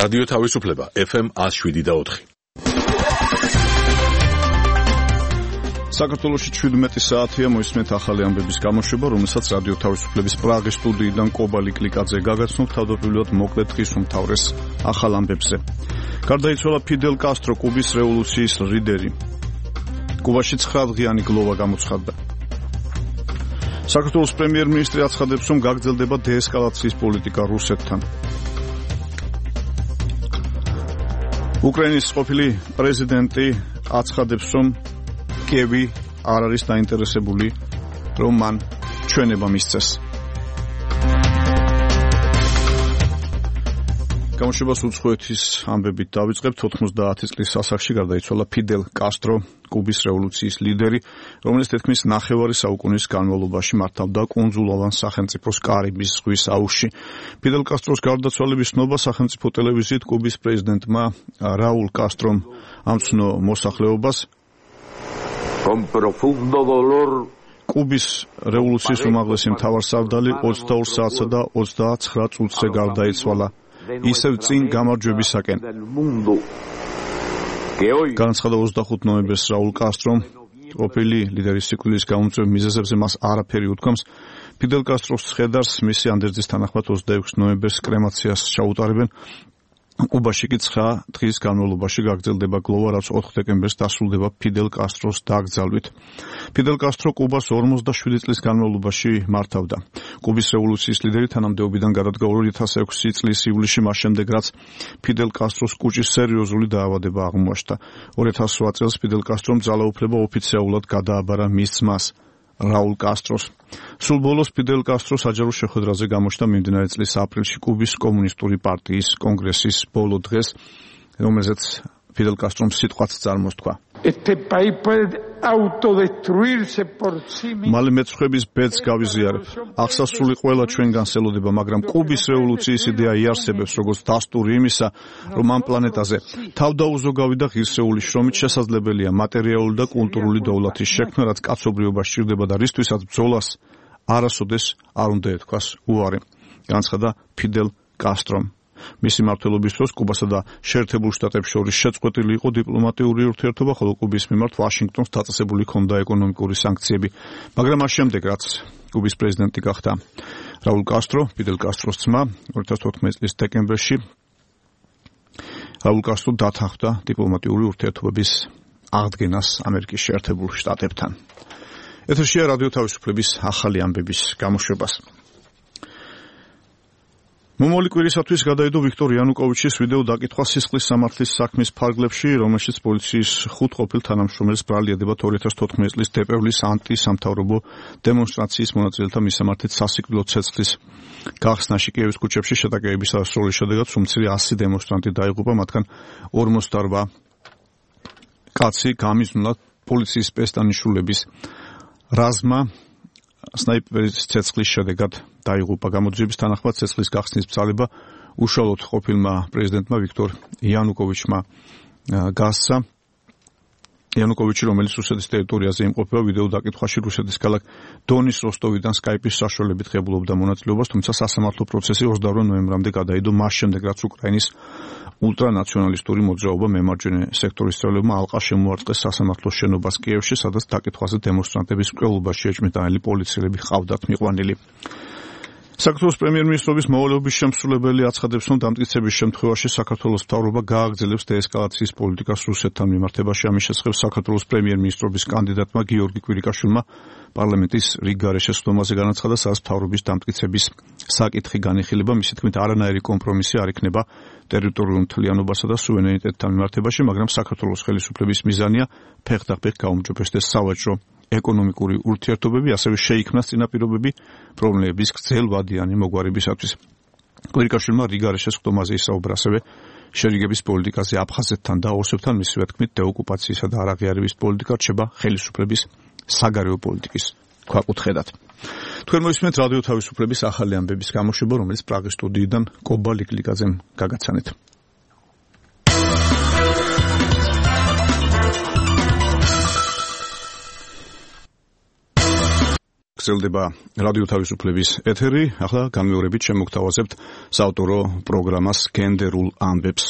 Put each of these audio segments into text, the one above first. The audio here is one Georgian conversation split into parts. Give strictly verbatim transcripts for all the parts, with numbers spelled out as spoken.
რადიო თავისუფლება ეფ ემ one oh seven და four. საქართველოში შვიდმეტი საათია მოისმენთ ახალი ამბების გამოშვება, რომელსაც რადიო თავისუფლების პრაღის სტუდიიდან კობალი კლიკაძე გაგაცნობ. თავდაპირველად მოკლედ დღის უმთავრეს ახალ ამბებზე. გარდაიცვალა ფიდელ კასტრო, კუბის რევოლუციის ლიდერი. კუბაში ცხრადღიანი გლოვა გამოცხადდა. საქართველოს პრემიერ-მინისტრი აცხადებს, რომ გაგრძელდება დეესკალაციის პოლიტიკა რუსეთთან. უკრაინის ყოფილი პრეზიდენტი აცხადებს, რომ კიევი არ არის დაინტერესებული, რომ მან ჩვენება მისცეს. გამოშვებას უცხოეთის ამბებით დავიწყებთ. ოთხმოცდაათი წლის ასაკში გარდაიცვალა ფიდელ კასტრო, კუბის რევოლუციის ლიდერი, რომელიც თითქმის ნახევარი საუკუნის განმავლობაში მართავდა კუნძულოვან სახელმწიფოს კარიბის ზღვის აუზში. ფიდელ კასტროს გარდაცვალების ცნობა სახელმწიფო ტელევიზიით კუბის პრეზიდენტმა რაულ კასტრომ ამცნო მოსახლეობას. კუბის რევოლუციის უმაღლესი მთავარსარდალი ოცდაორ საათსა და ოცდაათი წუთზე გარდაიცვალა, ისევ წინ გამარჯვებისაკენ. განაცხადა ოცდახუთი ნოემბერს რაულ კასტრომ, ყოფილი ლიდერის სიკვდილის გამომწვევ მიზეზებზე მას არაფერი უთქვამს. ფიდელ კასტროს ცხედარს მისი ანდერძის თანახმად ოცდაექვსი ნოემბერს კრემაციას ჩაუტარებენ. კუბაში კი ცხრა დღის განმავლობაში გაგრძელდება გლოვა, რაც ოთხ დეკემბერს დასრულდება ფიდელ კასტროს დაკრძალვით. ფიდელ კასტრო კუბას ორმოცდაშვიდი წლის განმავლობაში მართავდა. კუბის რევოლუციის ლიდერი თანამდებობიდან გადადგა ორი ათას ექვსი წლის ივლისში, მას შემდეგ რაც ფიდელ კასტროს კუჭის სერიოზული დაავადება აღმოაჩნდა. ორი ათას რვა წელს ფიდელ კასტრომ ძალაუფლება ოფიციალურად გადააბარა მის ძმას რაულ კასტროს. სულ ბოლოს ფიდელ კასტრო საჯარო შეხვედრაზე გამოჩნდა მიმდინარე წლის აპრილში კუბის კომუნისტური პარტიის კონგრესის ბოლო დღეს, რომელზეც ფიდელ კასტრომ სიტყვაც წარმოსთქვა. მალე მეცხვების ბედს გავიზიარებ. აღსასრული ყველა ჩვენგანს ელოდება, მაგრამ კუბის რევოლუციის იდეა იარსებებს, როგორც დასტური იმისა, რომ ამ პლანეტაზე თავდაუზოგავი და ღირსეული შრომით შესაძლებელია მატერიალური და კულტურული დოვლათის შექმნა, რაც კაცობრიობას სჭირდება და რისთვისაც ბრძოლას არასოდეს არ უნდა ეთქვას უარი, განაცხადა ფიდელ კასტრომ. მისი მმართველობის დროს კუბასა და შეერთებულ შტატებს შორის შეწყვეტილი იყო დიპლომატიური ურთიერთობა, ხოლო კუბის მიმართ ვაშინგტონს დაწესებული ჰქონდა ეკონომიკური სანქციები. მაგრამ მას შემდეგ, რაც კუბის პრეზიდენტი გახდა რაულ კასტრო, ფიდელ კასტროს ძმა, ორი ათას თოთხმეტი წლის დეკემბერში რაულ კასტრო დათანხმდა დიპლომატიური ურთიერთობების აღდგენას ამერიკის შეერთებულ შტატებთან. ეთერშია რადიო თავისუფლების ახალი ამბების გამოშვებას. მომავალი კვირისათვის გადაიდო ვიქტორ იანუკოვიჩის ვიდეო დაკითხვა სისხლის სამართლის საქმის ფარგლებში, რომელშიც პოლიციის ხუთ ყოფილ თანამშრომელს ბრალი ედებათ ორი ათას თოთხმეტი წლის დეპევლის ანტისამთავრობო დემონსტრაციის მონაწილეთა მისამართით სასიკვდილო ცეცხლის გახსნაში კიევის ქუჩებში შეტაკებების დასრულების შედეგად სუმცირე ასი დემონსტრანტი დაიღუპა, მათგან ორმოცდაორვა კაცი გამიზნულად პოლიციის სპეცდანიშნულების რაზმა სნაიპერის ცეცხლის შედეგად დაიღუპა. გამოძიების თანახმად ცეცხლის გახსნის ბრძანება უშუალოდ ყოფილმა პრეზიდენტმა ვიქტორ იანუკოვიჩმა გასცა. იანუკოვიჩი, რომელიც რუსეთის ტერიტორიაზე იმყოფება, ვიდეო დაკითხვაში რუსეთის ქალაქ დონის როსტოვიდან სკაიპის საშუალებით ღებულობდა მონაწილეობას, თუმცა სასამართლო პროცესი ოცდაორ ნოემბრამდე გადაიდო, მას შემდეგ რაც უკრაინის ულტრანაციონალისტური მოძრაობა მემარჯვენე სექტორის წევრებმა ალყა შემოარტყეს სასამართლოს შენობას კიევში, სადაც დაკითხვაზე დემონსტრანტების მკვლელობაში ეჭვმიტანილი პოლიციელები ჰყავდათ მიყვანილი. საქართველოს პრემიერ-მინისტრობის მოვალეობის შემსრულებელი აცხადებს, რომ დამტკიცების შემთხვევაში საქართველოს მთავრობა გააგრძელებს დეესკალაციის პოლიტიკას რუსეთთან მიმართებაში. ამის შესახებ საქართველოს პრემიერ-მინისტრობის კანდიდატმა გიორგი კვირიკაშვილმა პარლამენტის რიგ გარეშე სხდომაზე განაცხადა, სადაც მთავრობის დამტკიცების საკითხი განიხილება. მისი თქმით, არანაირი კომპრომისი არ იქნება ტერიტორიულ მთლიანობასა და სუვერენიტეტთან მიმართებაში, მაგრამ საქართველოს ხელისუფლების მიზანია ფეხდახფეხ გაუმჯობესდეს სავაჭრო ეკონომიკური ურთიერთობები, ასევე შეიქმნას წინაპირობები პრობლემების გრძელვადიანი მოგვარებისათვის. კვირიკაშვილმა რიგარეშე სხდომაზე ისაუბრა ასევე შერიგების პოლიტიკაზე აფხაზეთთან და ოსებთან, მისივე თქმით, დეოკუპაციისა და არაღიარების პოლიტიკა რჩება ხელისუფლების საგარეო პოლიტიკის ქვაკუთხედად. თქვენ მოისმენთ რადიო თავისუფლების ახალი ამბების გამოშვება, რომელიც პრაღის სტუდიიდან კობალი კლიკაძემ გაგაცანეთ. გრძელდება რადიო თავისუფლების ეთერი. ახლა განმეორებით შემოგთავაზებთ საავტორო პროგრამას გენდერულ ამბებს.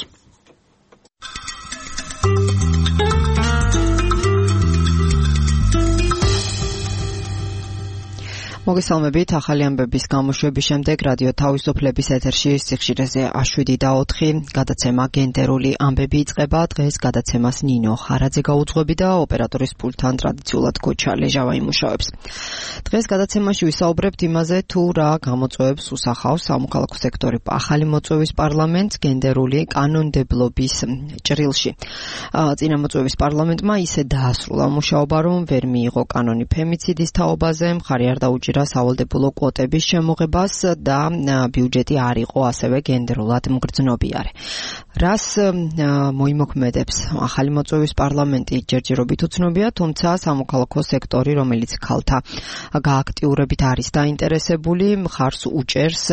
მოგესალმებით, ახალი ამბების გამოშვების შემდეგ რადიო თავისუფლების ეთერში სიხშირეზე შვიდი და ოთხი გადაცემა გენდერული ამბები იწყება. დღეს გადაცემას ნინო ხარაძე გაუძღვები და ოპერატორის პულტთან ტრადიციულად ქოჩა ლეჟავა იმუშავებს. დღეს გადაცემაში ვისაუბრებთ იმაზე, თუ რა გამოწვევებს უსახავს სამოქალაქო სექტორი ახალი მოწვევის პარლამენტს გენდერული კანონმდებლობის ჭრილში. წინა მოწვევის პარლამენტმა ისე დაასრულა მუშაობა, რომ ვერ მიიღო კანონი ფემიციდის თაობაზე, მხარი არ დაუჭირა სავალდებულო კვოტების შემოღებას და ბიუჯეტი არ იყო ასევე გენდერულად მგრძნობიარე. რას მოიმოქმედებს ახალი მოწვევის პარლამენტი ჯერჯერობით უცნობია, თუმცა სამოქალაქო სექტორი, რომელიც ქალთა გააქტიურებით არის დაინტერესებული, მხარს უჭერს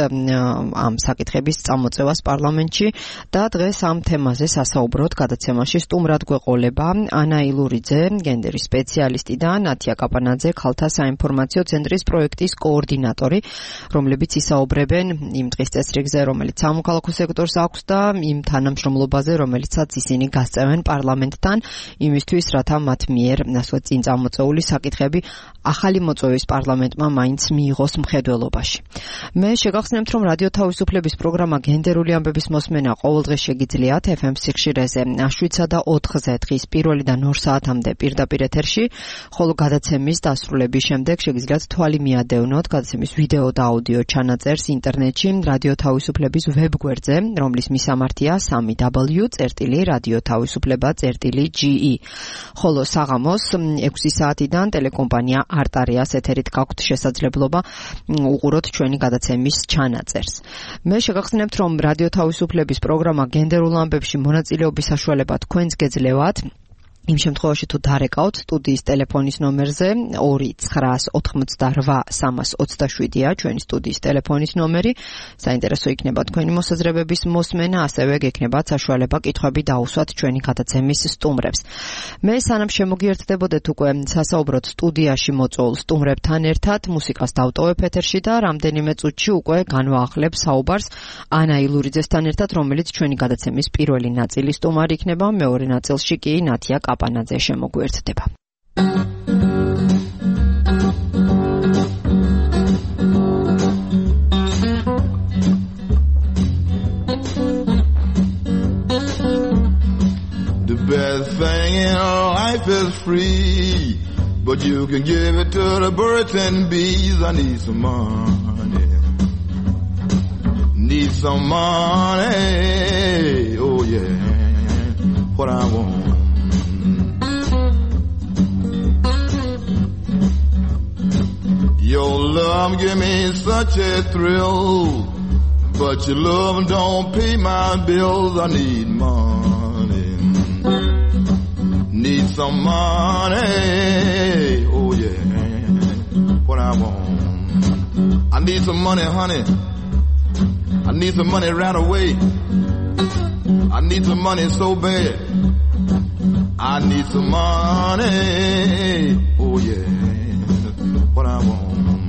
ამ საკითხების წამოწევას პარლამენტში და დღეს ამ თემაზე სასაუბროდ გადაცემაში სტუმრად გვეყოლება ანა ილურიძე, გენდერის სპეციალისტი და ნათია კაპანაძე, ქალთა საინფორმაციო ცენტრის პროექტის კოორდინატორი, რომლებიც ისაუბრებენ იმ დღის წესრიგზე, რომელიც სამოქალაქო სექტორს აქვს და იმ თანამშრომლობაზე, რომელიცაც ისინი გასწევენ პარლამენტთან, იმისთვის, რათა მათ მიერ ასე წინ წამოწეული საკითხები ახალი მოწვევის პარლამენტმა მაინც მიიღოს მხედველობაში. მე შეგახსენებთ, რომ რადიო თავისუფლების პროგრამა გენდერული ამბების მოსმენა ყოველდღე შეგიძლიათ ეფ ემ სიხშირეზე შვიდსა და ოთხზე დღის პირველიდან ორ საათამდე პირდაპირ ეთერში, ხოლო გადაცემის დასრულების შემდეგ შეგიძლიათ თვალი მიადევნოთ გადაცემის ვიდეო და აუდიო ჩანაწერს ინტერნეტში რადიო თავისუფლების ვებგვერდზე, რომლის მისამართია სამი დაბლიუ წერტილი რადიო თავისუფლება წერტილი ჯი ი. ხოლო საღამოს ექვსი საათიდან ტელეკომპანია არტარიას ეთერით გაქვთ შესაძლებლობა უყუროთ ჩვენი გადაცემის ჩანაწერს. მე შეგახსენებთ, რომ რადიო თავისუფლების პროგრამა გენდერულ ამბებში მონაწილეობის საშუალება თქვენს გეძლევათ. იმ შემთხვევაში თუ დარეკავთ სტუდიის ტელეფონის ნომერზე ორი ცხრაას ოთხმოცდარვა სამას ოცდაშვიდია ჩვენი სტუდიის ტელეფონის ნომერი. საინტერესო იქნება თქვენი მოსაზრებების მოსმენა, ასევე გექნებათ საშუალება კითხვები დაუსვათ ჩვენი გადაცემის სტუმრებს. მე სანამ შემოგიერთდებოდეთ უკვე სასაუბროდ სტუდიაში მოწვეულ სტუმრებთან ერთად, მუსიკას დავტოვებ ეთერში და რამდენიმე წუთში უკვე განვაახლებ საუბარს ანა ილურიძესთან ერთად, რომელიც ჩვენი გადაცემის პირველი ნაწილის სტუმარი იქნება, მეორე ნაწილში კი ნათია კაპანაძე შემოგვიერთდება. The best thing in life is free, but you can give it to the birds and bees. I need some money. Need some money. Oh yeah. What I want. Your love give me such a thrill, but your love don't pay my bills. I need money. Need some money. Oh yeah. What I want. I need some money, honey. I need some money right away. I need some money so bad. I need some money. Oh yeah. What I want.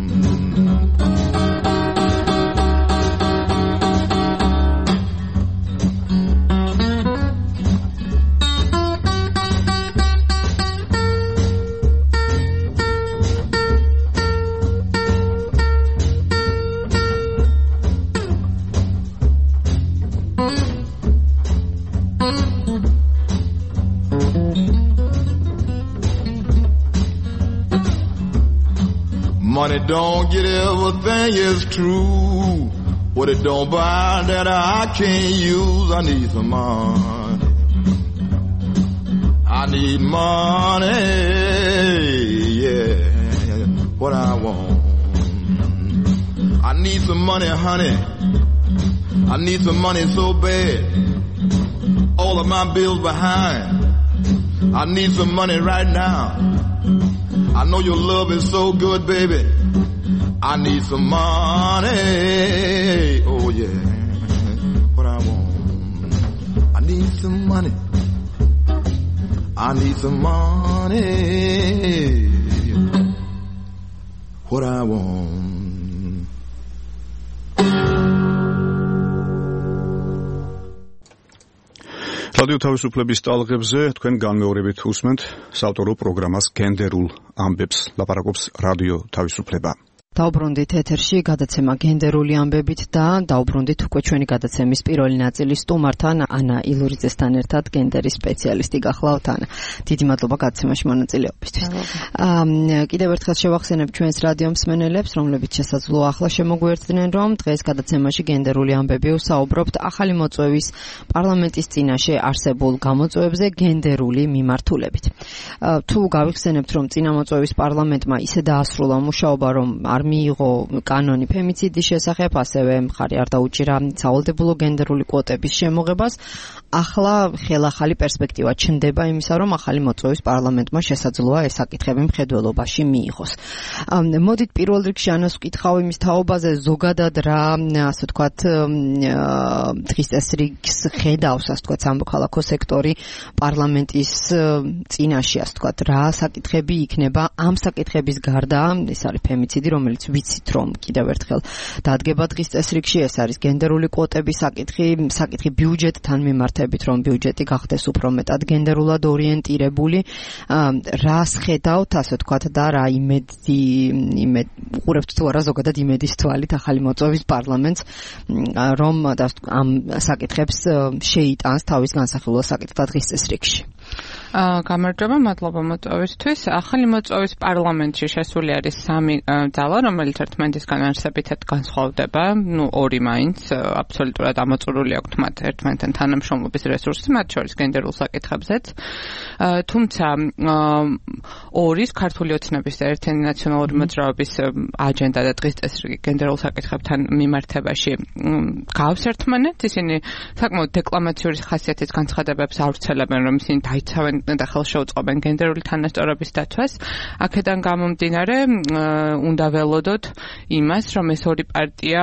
Money don't get everything is true. What it don't buy that I can't use. I need some money. I need money. Yeah. What I want. I need some money, honey. I need some money so bad. All of my bills behind. I need some money right now. I know your love is so good, baby. I need some money. Oh yeah. What I want. I need some money. I need some money. what I want. რადიო თავისუფლების ტალღებზე თქვენ განმეორებით უსმენთ საავტორო პროგრამას გენდერულ ამბებს. ლაპარაკობს რადიო თავისუფლება. დაუბრუნდით ეთერში გადაცემა გენდერული ამბებით და დაუბრუნდით უკვე ჩვენი გადაცემის პირველი ნაწილის სტუმართან ანა ილურიძესთან ერთად გენდერის სპეციალისტი გახლავთ ანა. დიდი მადლობა გადაცემაში მონაწილეობისთვის. კიდევ ერთხელ შევახსენებ ჩვენს რადიო მსმენელებს, რომლებიც შესაძლოა ახლა შემოგვიერთდნენ, რომ დღეს გადაცემაში გენდერული ამბები ვსაუბრობთ ახალი მოწვევის პარლამენტის წინაშე არსებულ გამოწვევებზე გენდერული მიმართულებით. თუ გავიხსენებთ, რომ წინა მოწვევის პარლამენტმა ისე დაასრულა მუშაობა, რომ არ მიიღო კანონი ფემიციდის შესახებ, ასევე მხარი არ დაუჭირა სავალდებულო გენდერული კვოტების შემოღებას, ახლა ხელახალი პერსპექტივა ჩნდება იმისა, რომ ახალი მოწვევის პარლამენტმა შესაძლოა ეს საკითხები მხედველობაში მიიღოს. მოდით პირველ რიგში ანას ვკითხავ იმის თაობაზე, ზოგადად რა, ასე ვთქვათ, დღის წესრიგს ხედავს, ასე ვთქვათ, სამოქალაქო სექტორი პარლამენტის წინაშე, ასე ვთქვათ, რა საკითხები იქნება ამ საკითხების გარდა, ეს არის ფემიციდი, რომელიც ვიცით, რომ კიდევ ერთხელ დადგება დღის წესრიგში, ეს არის გენდერული კვოტების საკითხი, საკითხი ბიუჯეტთან მიმართებით, რომ ბიუჯეტი გახდეს უფრო მეტად გენდერულად ორიენტირებული, რას ხედავთ, ასე ვთქვათ, და რა იმედი, იმედ უყურებთ თუ არა ზოგადად იმედის თვალით ახალი მოწვევის პარლამენტს, რომ ამ საკითხებს შეიტანს თავის განსახილველ საკითხად დღის წესრიგში. გამარჯობა, მადლობა მოწვევისთვის. ახალი მოწვევის პარლამენტში შესული არის სამი ძალა, რომელიც ერთმანეთისგან არსებითად განსხვავდება, ну ორი მაინც აბსოლუტურად ამოწურული აქვთ მათ ერთმანეთთან თანამშრომლობის რესურსი, მათ შორის გენდერულ საკითხებზეც. თუმცა ორის ქართული ოცნების და ერთიანი ნაციონალური მოძრაობის აჯენდა და დღის წესრიგი გენდერულ საკითხებთან მიმართებაში გავს ერთმანეთს, ისინი საკმაოდ დეკლამაციური ხასიათის განცხადებებს ავრცელებენ, რომ ისინი დაიცავენ და ხელშეუწყობენ გენდერული თანასწორობის დაცვას. აქედან გამომდინარე, უნდა ველოდოთ იმას, რომ ეს ორი პარტია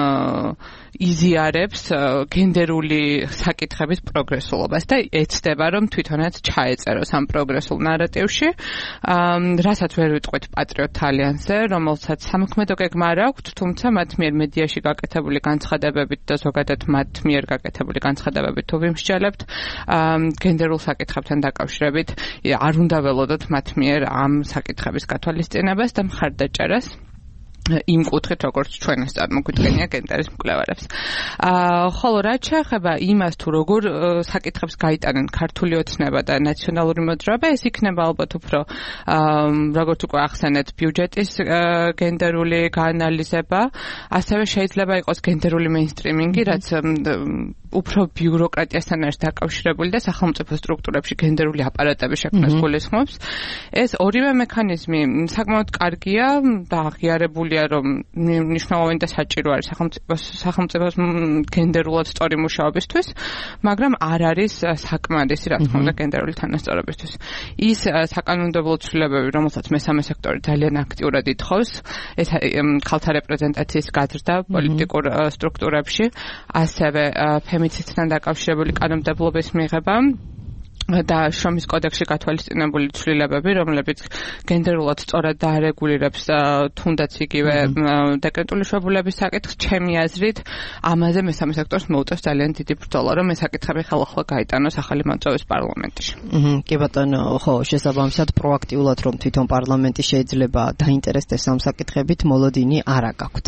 იზიარებს გენდერული საკითხების პროგრესულობას და ეცდება, რომ თვითონაც ჩაეწეროს ამ პროგრესულ ნარატივში, რასაც ვერ ვიტყვით პატრიოტ ალიანსზე, რომელსაც სამოქმედო გეგმა არ აქვთ, თუმცა მათ მიერ მედიაში გაკეთებული განცხადებებით და ზოგადად მათ მიერ გაკეთებული განცხადებებით თუ ვიმსჯელებთ, გენდერულ საკითხებთან დაკავშირებით არ უნდა ველოდოთ მათ მიერ ამ საკითხების გათვალისწინებას და მხარდაჭერას იმ კუთხით, როგორც ჩვენს წარმოგვიდგენია გენდერის მკვლევარებს. ხოლო რაც შეეხება იმას, თუ როგორ საკითხებს გაიტანენ ქართული ოცნება და ნაციონალური მოძრაობა, ეს იქნება ალბათ უფრო, როგორც უკვე ახსენეთ, ბიუჯეტის გენდერული გაანალიზება, ასევე შეიძლება იყოს გენდერული მეინსტრიმინგი, რაც უფრო ბიუროკრატიასთან არის დაკავშირებული და სახელმწიფო სტრუქტურებში გენდერული აპარატების შექმნას გულისხმობს. ეს ორივე მექანიზმი საკმაოდ კარგია და აღიარებულია, რომ მნიშვნელოვანი და საჭირო არის სახელმწიფოს სახელმწიფოს გენდერულად სწორი მუშაობისთვის, მაგრამ არ არის საკმარისი, რა თქმა უნდა, გენდერული თანასწორობისთვის. ის საკანონმდებლო ცვლილებები, რომელსაც მესამე სექტორი ძალიან აქტიურად ითხოვს, ეს ქალთა რეპრეზენტაციის გაზრდა პოლიტიკურ სტრუქტურებში, ასევე ფემიციდთან დაკავშირებული კანონმდებლობის მიღება და შრომის კოდექსში გათვალისწინებული ცვლილებები, რომლებიც გენდერულად სწორად დაარეგულირებს თუნდაც იგივე დეკრეტული შვებულების საკითხს, ჩემი აზრით, ამაზე მესამე სექტორს მოუწევს ძალიან დიდი ბრძოლა, რომ ეს საკითხები ხელახლა გაიტანოს ახალი მოწვევის პარლამენტში. კი ბატონო, ხო, შესაბამისად პროაქტიულად, რომ თვითონ პარლამენტი შეიძლება დაინტერესდეს ამ საკითხებით, მოლოდინი არ აქვს.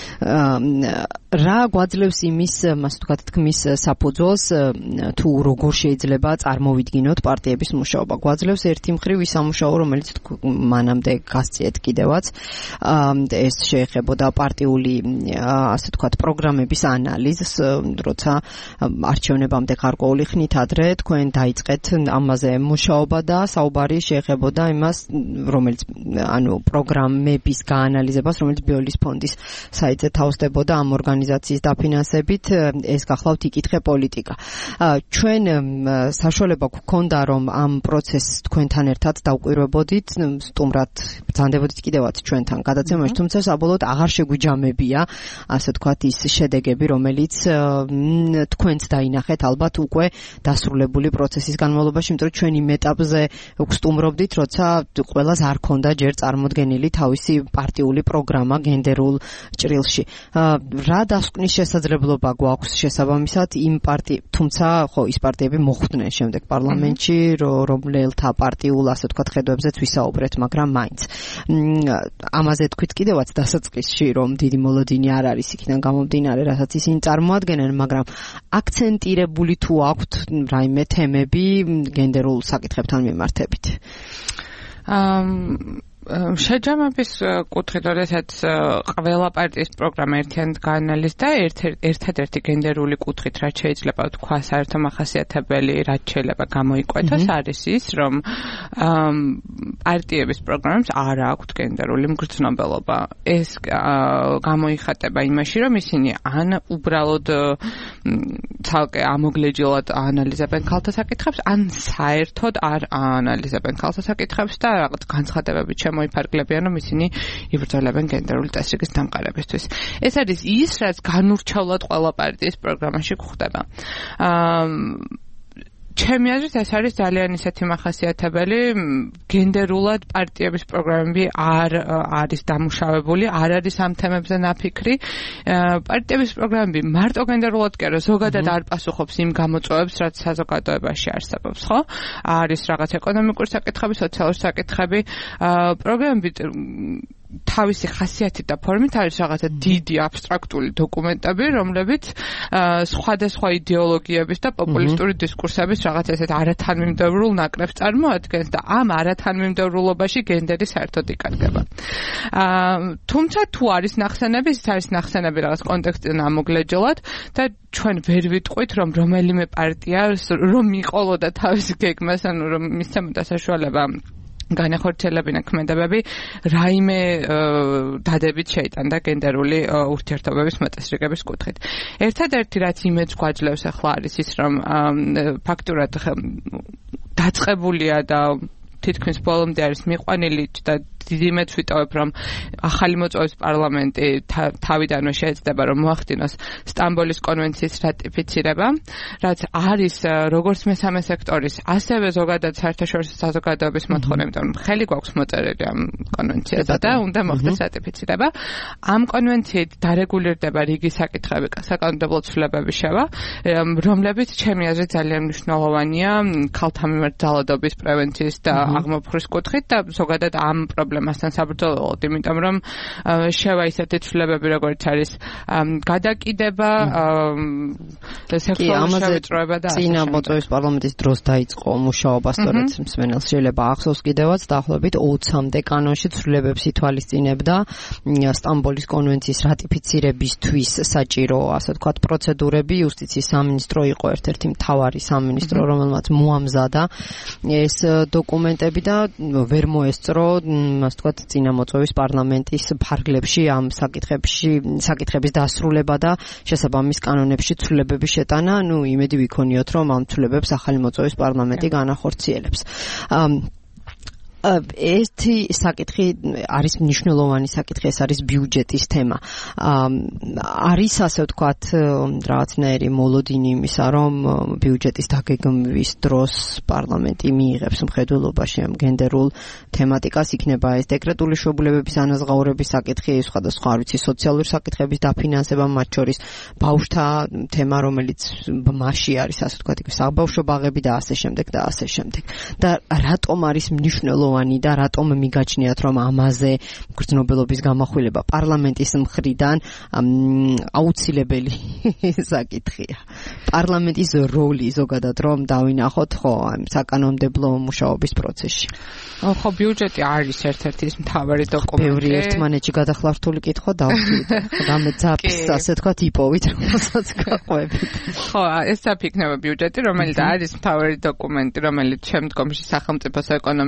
რა გვაძლევს იმის, ასე ვთქვათ, თქმის საფუძველს, თუ როგორ შეიძლება წარმოვიდგინოთ პარტიების მუშაობა. გვაძლევს ერთი მხრივ ის ამუშაო, რომელიც მანამდე გასწიეთ კიდევაც, ეს შეეხებოდა პარტიული, ასე ვთქვათ, პროგრამების ანალიზს, როცა არჩევნებამდე გარკვეული ხნით ადრე თქვენ დაიწყეთ ამაზე მუშაობა და საუბარი შეეხებოდა იმას, რომელიც, ანუ პროგრამების გაანალიზებას, რომელიც ბიოლის ფონდის საიტზე თავსდებოდა ამ ორგანიზაციის დაფინანსებით, ეს გახლავთ იკითხე პოლიტიკა. ჩვენ საშუალება გქონდა რომ ამ პროცესს თქვენთან ერთად დავკვირვებოდით, სტუმრად ბრძანდებოდით კიდევაც ჩვენთან გადაცემაში, თუმცა საბოლოოდ აღარ შეგვიჯამებია, ასე ვთქვათ, ის შედეგები, რომელიც თქვენც დაინახეთ ალბათ უკვე დასრულებული პროცესის განმავლობაში, იმიტომ რომ ჩვენ იმ ეტაპზე ვსტუმრობდით, როცა ყველას არ ქონდა ჯერ წარმოდგენილი თავისი პარტიული პროგრამა გენდერულ ჭრილში. რა დასკვნის შესაძლებლობა გვაქვს შესაბამისად იმ პარტი, თუმცა ხო ის პარტიები მოხვდნენ შემდეგ პარლამენტში, რომელთა პარტიულ, ასე ვთქვათ, ხედვებზეც ვისაუბრეთ, მაგრამ მაინც. ამაზე თქვით კიდევაც დასაწყისში, რომ დიდი მოლოდინი არ არის იქიდან გამომდინარე, რასაც ისინი წარმოადგენენ, მაგრამ აქცენტირებული თუ აქვთ რაიმე თემები გენდერულ საკითხებთან მიმართებით? შეჯამების კუთხით, როდესაც ყველა პარტიის პროგრამა ერთიანად გაანალიზდა, ერთადერთი გენდერული კუთხით, რაც შეიძლება თქვა საერთო მახასიათებელი, რაც შეიძლება გამოიკვეთოს, არის ის, რომ პარტიების პროგრამებს არ აქვთ გენდერული მგრძნობელობა. ეს გამოიხატება იმაში, რომ ისინი ან უბრალოდ ცალკე ამოგლეჯილად აანალიზებენ ქალთა საკითხებს, ან საერთოდ არ აანალიზებენ ქალთა საკითხებს და რაღაც განცხადებებით მოიფარგლებიან, რომ ისინი იბრძოლებენ გენდერული წესრიგის დამყარებისთვის. ეს არის ის, რაც განურჩევლად ყველა პარტიის პროგრამაში გვხვდება. ჩემი აზრით ეს არის ძალიან ისეთი მახასიათებელი, გენდერულად პარტიების პროგრამები არ არის დამუშავებული, არ არის ამ თემებზე ნაფიქრი. პარტიების პროგრამები მარტო გენდერულად კი არა, ზოგადად არ პასუხობს იმ გამოწვევებს, რაც საზოგადოებაში არსებობს, ხო? არის რაღაც ეკონომიკური საკითხები, სოციალური საკითხები, პროგრამები თავისი ხასიათით და ფორმით არის რაღაცა დიდი აბსტრაქტული დოკუმენტები, რომლებიც სხვადასხვა იდეოლოგიების და პოპულისტური დისკურსების რაღაც ესეთ არათანმიმდევრულ ნაკრებს წარმოადგენს და ამ არათანმიმდევრულობაში გენდერი საერთოდ იკარგება. თუმცა თუ არის ნახსენები, ის არის ნახსენები რაღაც კონტექსტიდან ამოგლეჯილად და ჩვენ ვერ ვიტყვით, რომ რომელიმე პარტია რომ იყოლოდა თავის გეგმას, ანუ რომ მისცემოდა საშუალება განახორციელებინა ქმედებები რაიმე დადებით შეიტანდა გენდერული ურთიერთობების მოწესრიგების კუთხით. ერთადერთი რაც იმედს გვაძლევს ახლა არის ის, რომ ფაქტურად დაწყებულია და თითქმის ბოლომდე არის მიყვანილი და დიდი იმედს ვიტოვებ, რომ ახალი მოწვევის პარლამენტი თავიდანვე შეეცდება, რომ მოახდინოს სტამბოლის კონვენციის რატიფიცირება, რაც არის როგორც მესამე სექტორის, ასევე ზოგადად საერთაშორისო საზოგადოების მოთხოვნა, იმიტომ რომ ხელი გვაქვს მოწერილი ამ კონვენციაზე და უნდა მოხდეს რატიფიცირება. ამ კონვენციით დარეგულირდება რიგი საკითხები, საკანონმდებლო ცვლილებების შევა, რომლებიც ჩემი აზრით ძალიან მნიშვნელოვანია ქალთა მიმართ ძალადობის პრევენციის და აღმოფხრის კუთხით და ზოგადად ამ პრობლემასთან საბრძოლველად, იმიტომ რომ შევა ისეთი ცვლილებები, როგორც არის გადაკიდება, სექსუალური შევიწროება და წინა მოწვევის პარლამენტის დროს დაიწყო მუშაობა, სწორედ მსმენელს შეიძლება ახსოვს კიდევაც დაახლოებით ოცამდე კანონში ცვლილებებს ითვალისწინებდა სტამბოლის კონვენციის რატიფიცირებისთვის საჭირო, ასე ვთქვათ, პროცედურები. იუსტიციის სამინისტრო იყო ერთ-ერთი მთავარი სამინისტრო, რომელმაც მოამზადა ეს დოკუმენტები და ვერ მოესწრო, ასე ვთქვათ, წინა მოწვევის პარლამენტის ფარგლებში ამ საკითხებში, საკითხების დასრულება და შესაბამის კანონებში ცვლილებების შეტანა. ნუ იმედი ვიქონიოთ, რომ ამ ცვლილებებს ახალი მოწვევის პარლამენტი განახორციელებს. ერთი საკითხი არის მნიშვნელოვანი საკითხი, ეს არის ბიუჯეტის თემა. არის, ასე ვთქვათ, რაღაცნაირი მოლოდინი იმისა, რომ ბიუჯეტის დაგეგმვის დროს პარლამენტი მიიღებს მხედველობაში ამ გენდერულ თემატიკას, იქნება ეს დეკრეტული შვებულებების ანაზღაურების საკითხი, სხვადასხვა, არ ვიცი, სოციალური საკითხების დაფინანსება, მათ შორის ბავშვთა თემა, რომელიც მასში არის, ასე ვთქვათ, საბავშვო ბაღები და ასე შემდეგ და ასე შემდეგ. და რატომ არის მნიშვნელოვანი და რატომ მიგაჩნიათ, რომ ამაზე მგრძნობელობის გამახვილება პარლამენტის მხრიდან აუცილებელი საკითხია. პარლამენტის როლი ზოგადად რომ დავინახოთ, ხო, ამ საკანონმდებლო მუშაობის პროცესში. ხო, ბიუჯეტი არის ერთ-ერთი ის მთავარი დოკუმენტი. ბევრი ერთმანეთში გადახლართული კითხვა დავხვდით. რამე ძაფს, ასე ვთქვათ, იპოვით, რომელსაც გაყვებით. ხო, ეს საფიქნება ბიუჯეტი, რომელიც არის მთავარი დოკუმენტი, რომელიც შემდგომში სახელმწიფოს ეკონომიკურ და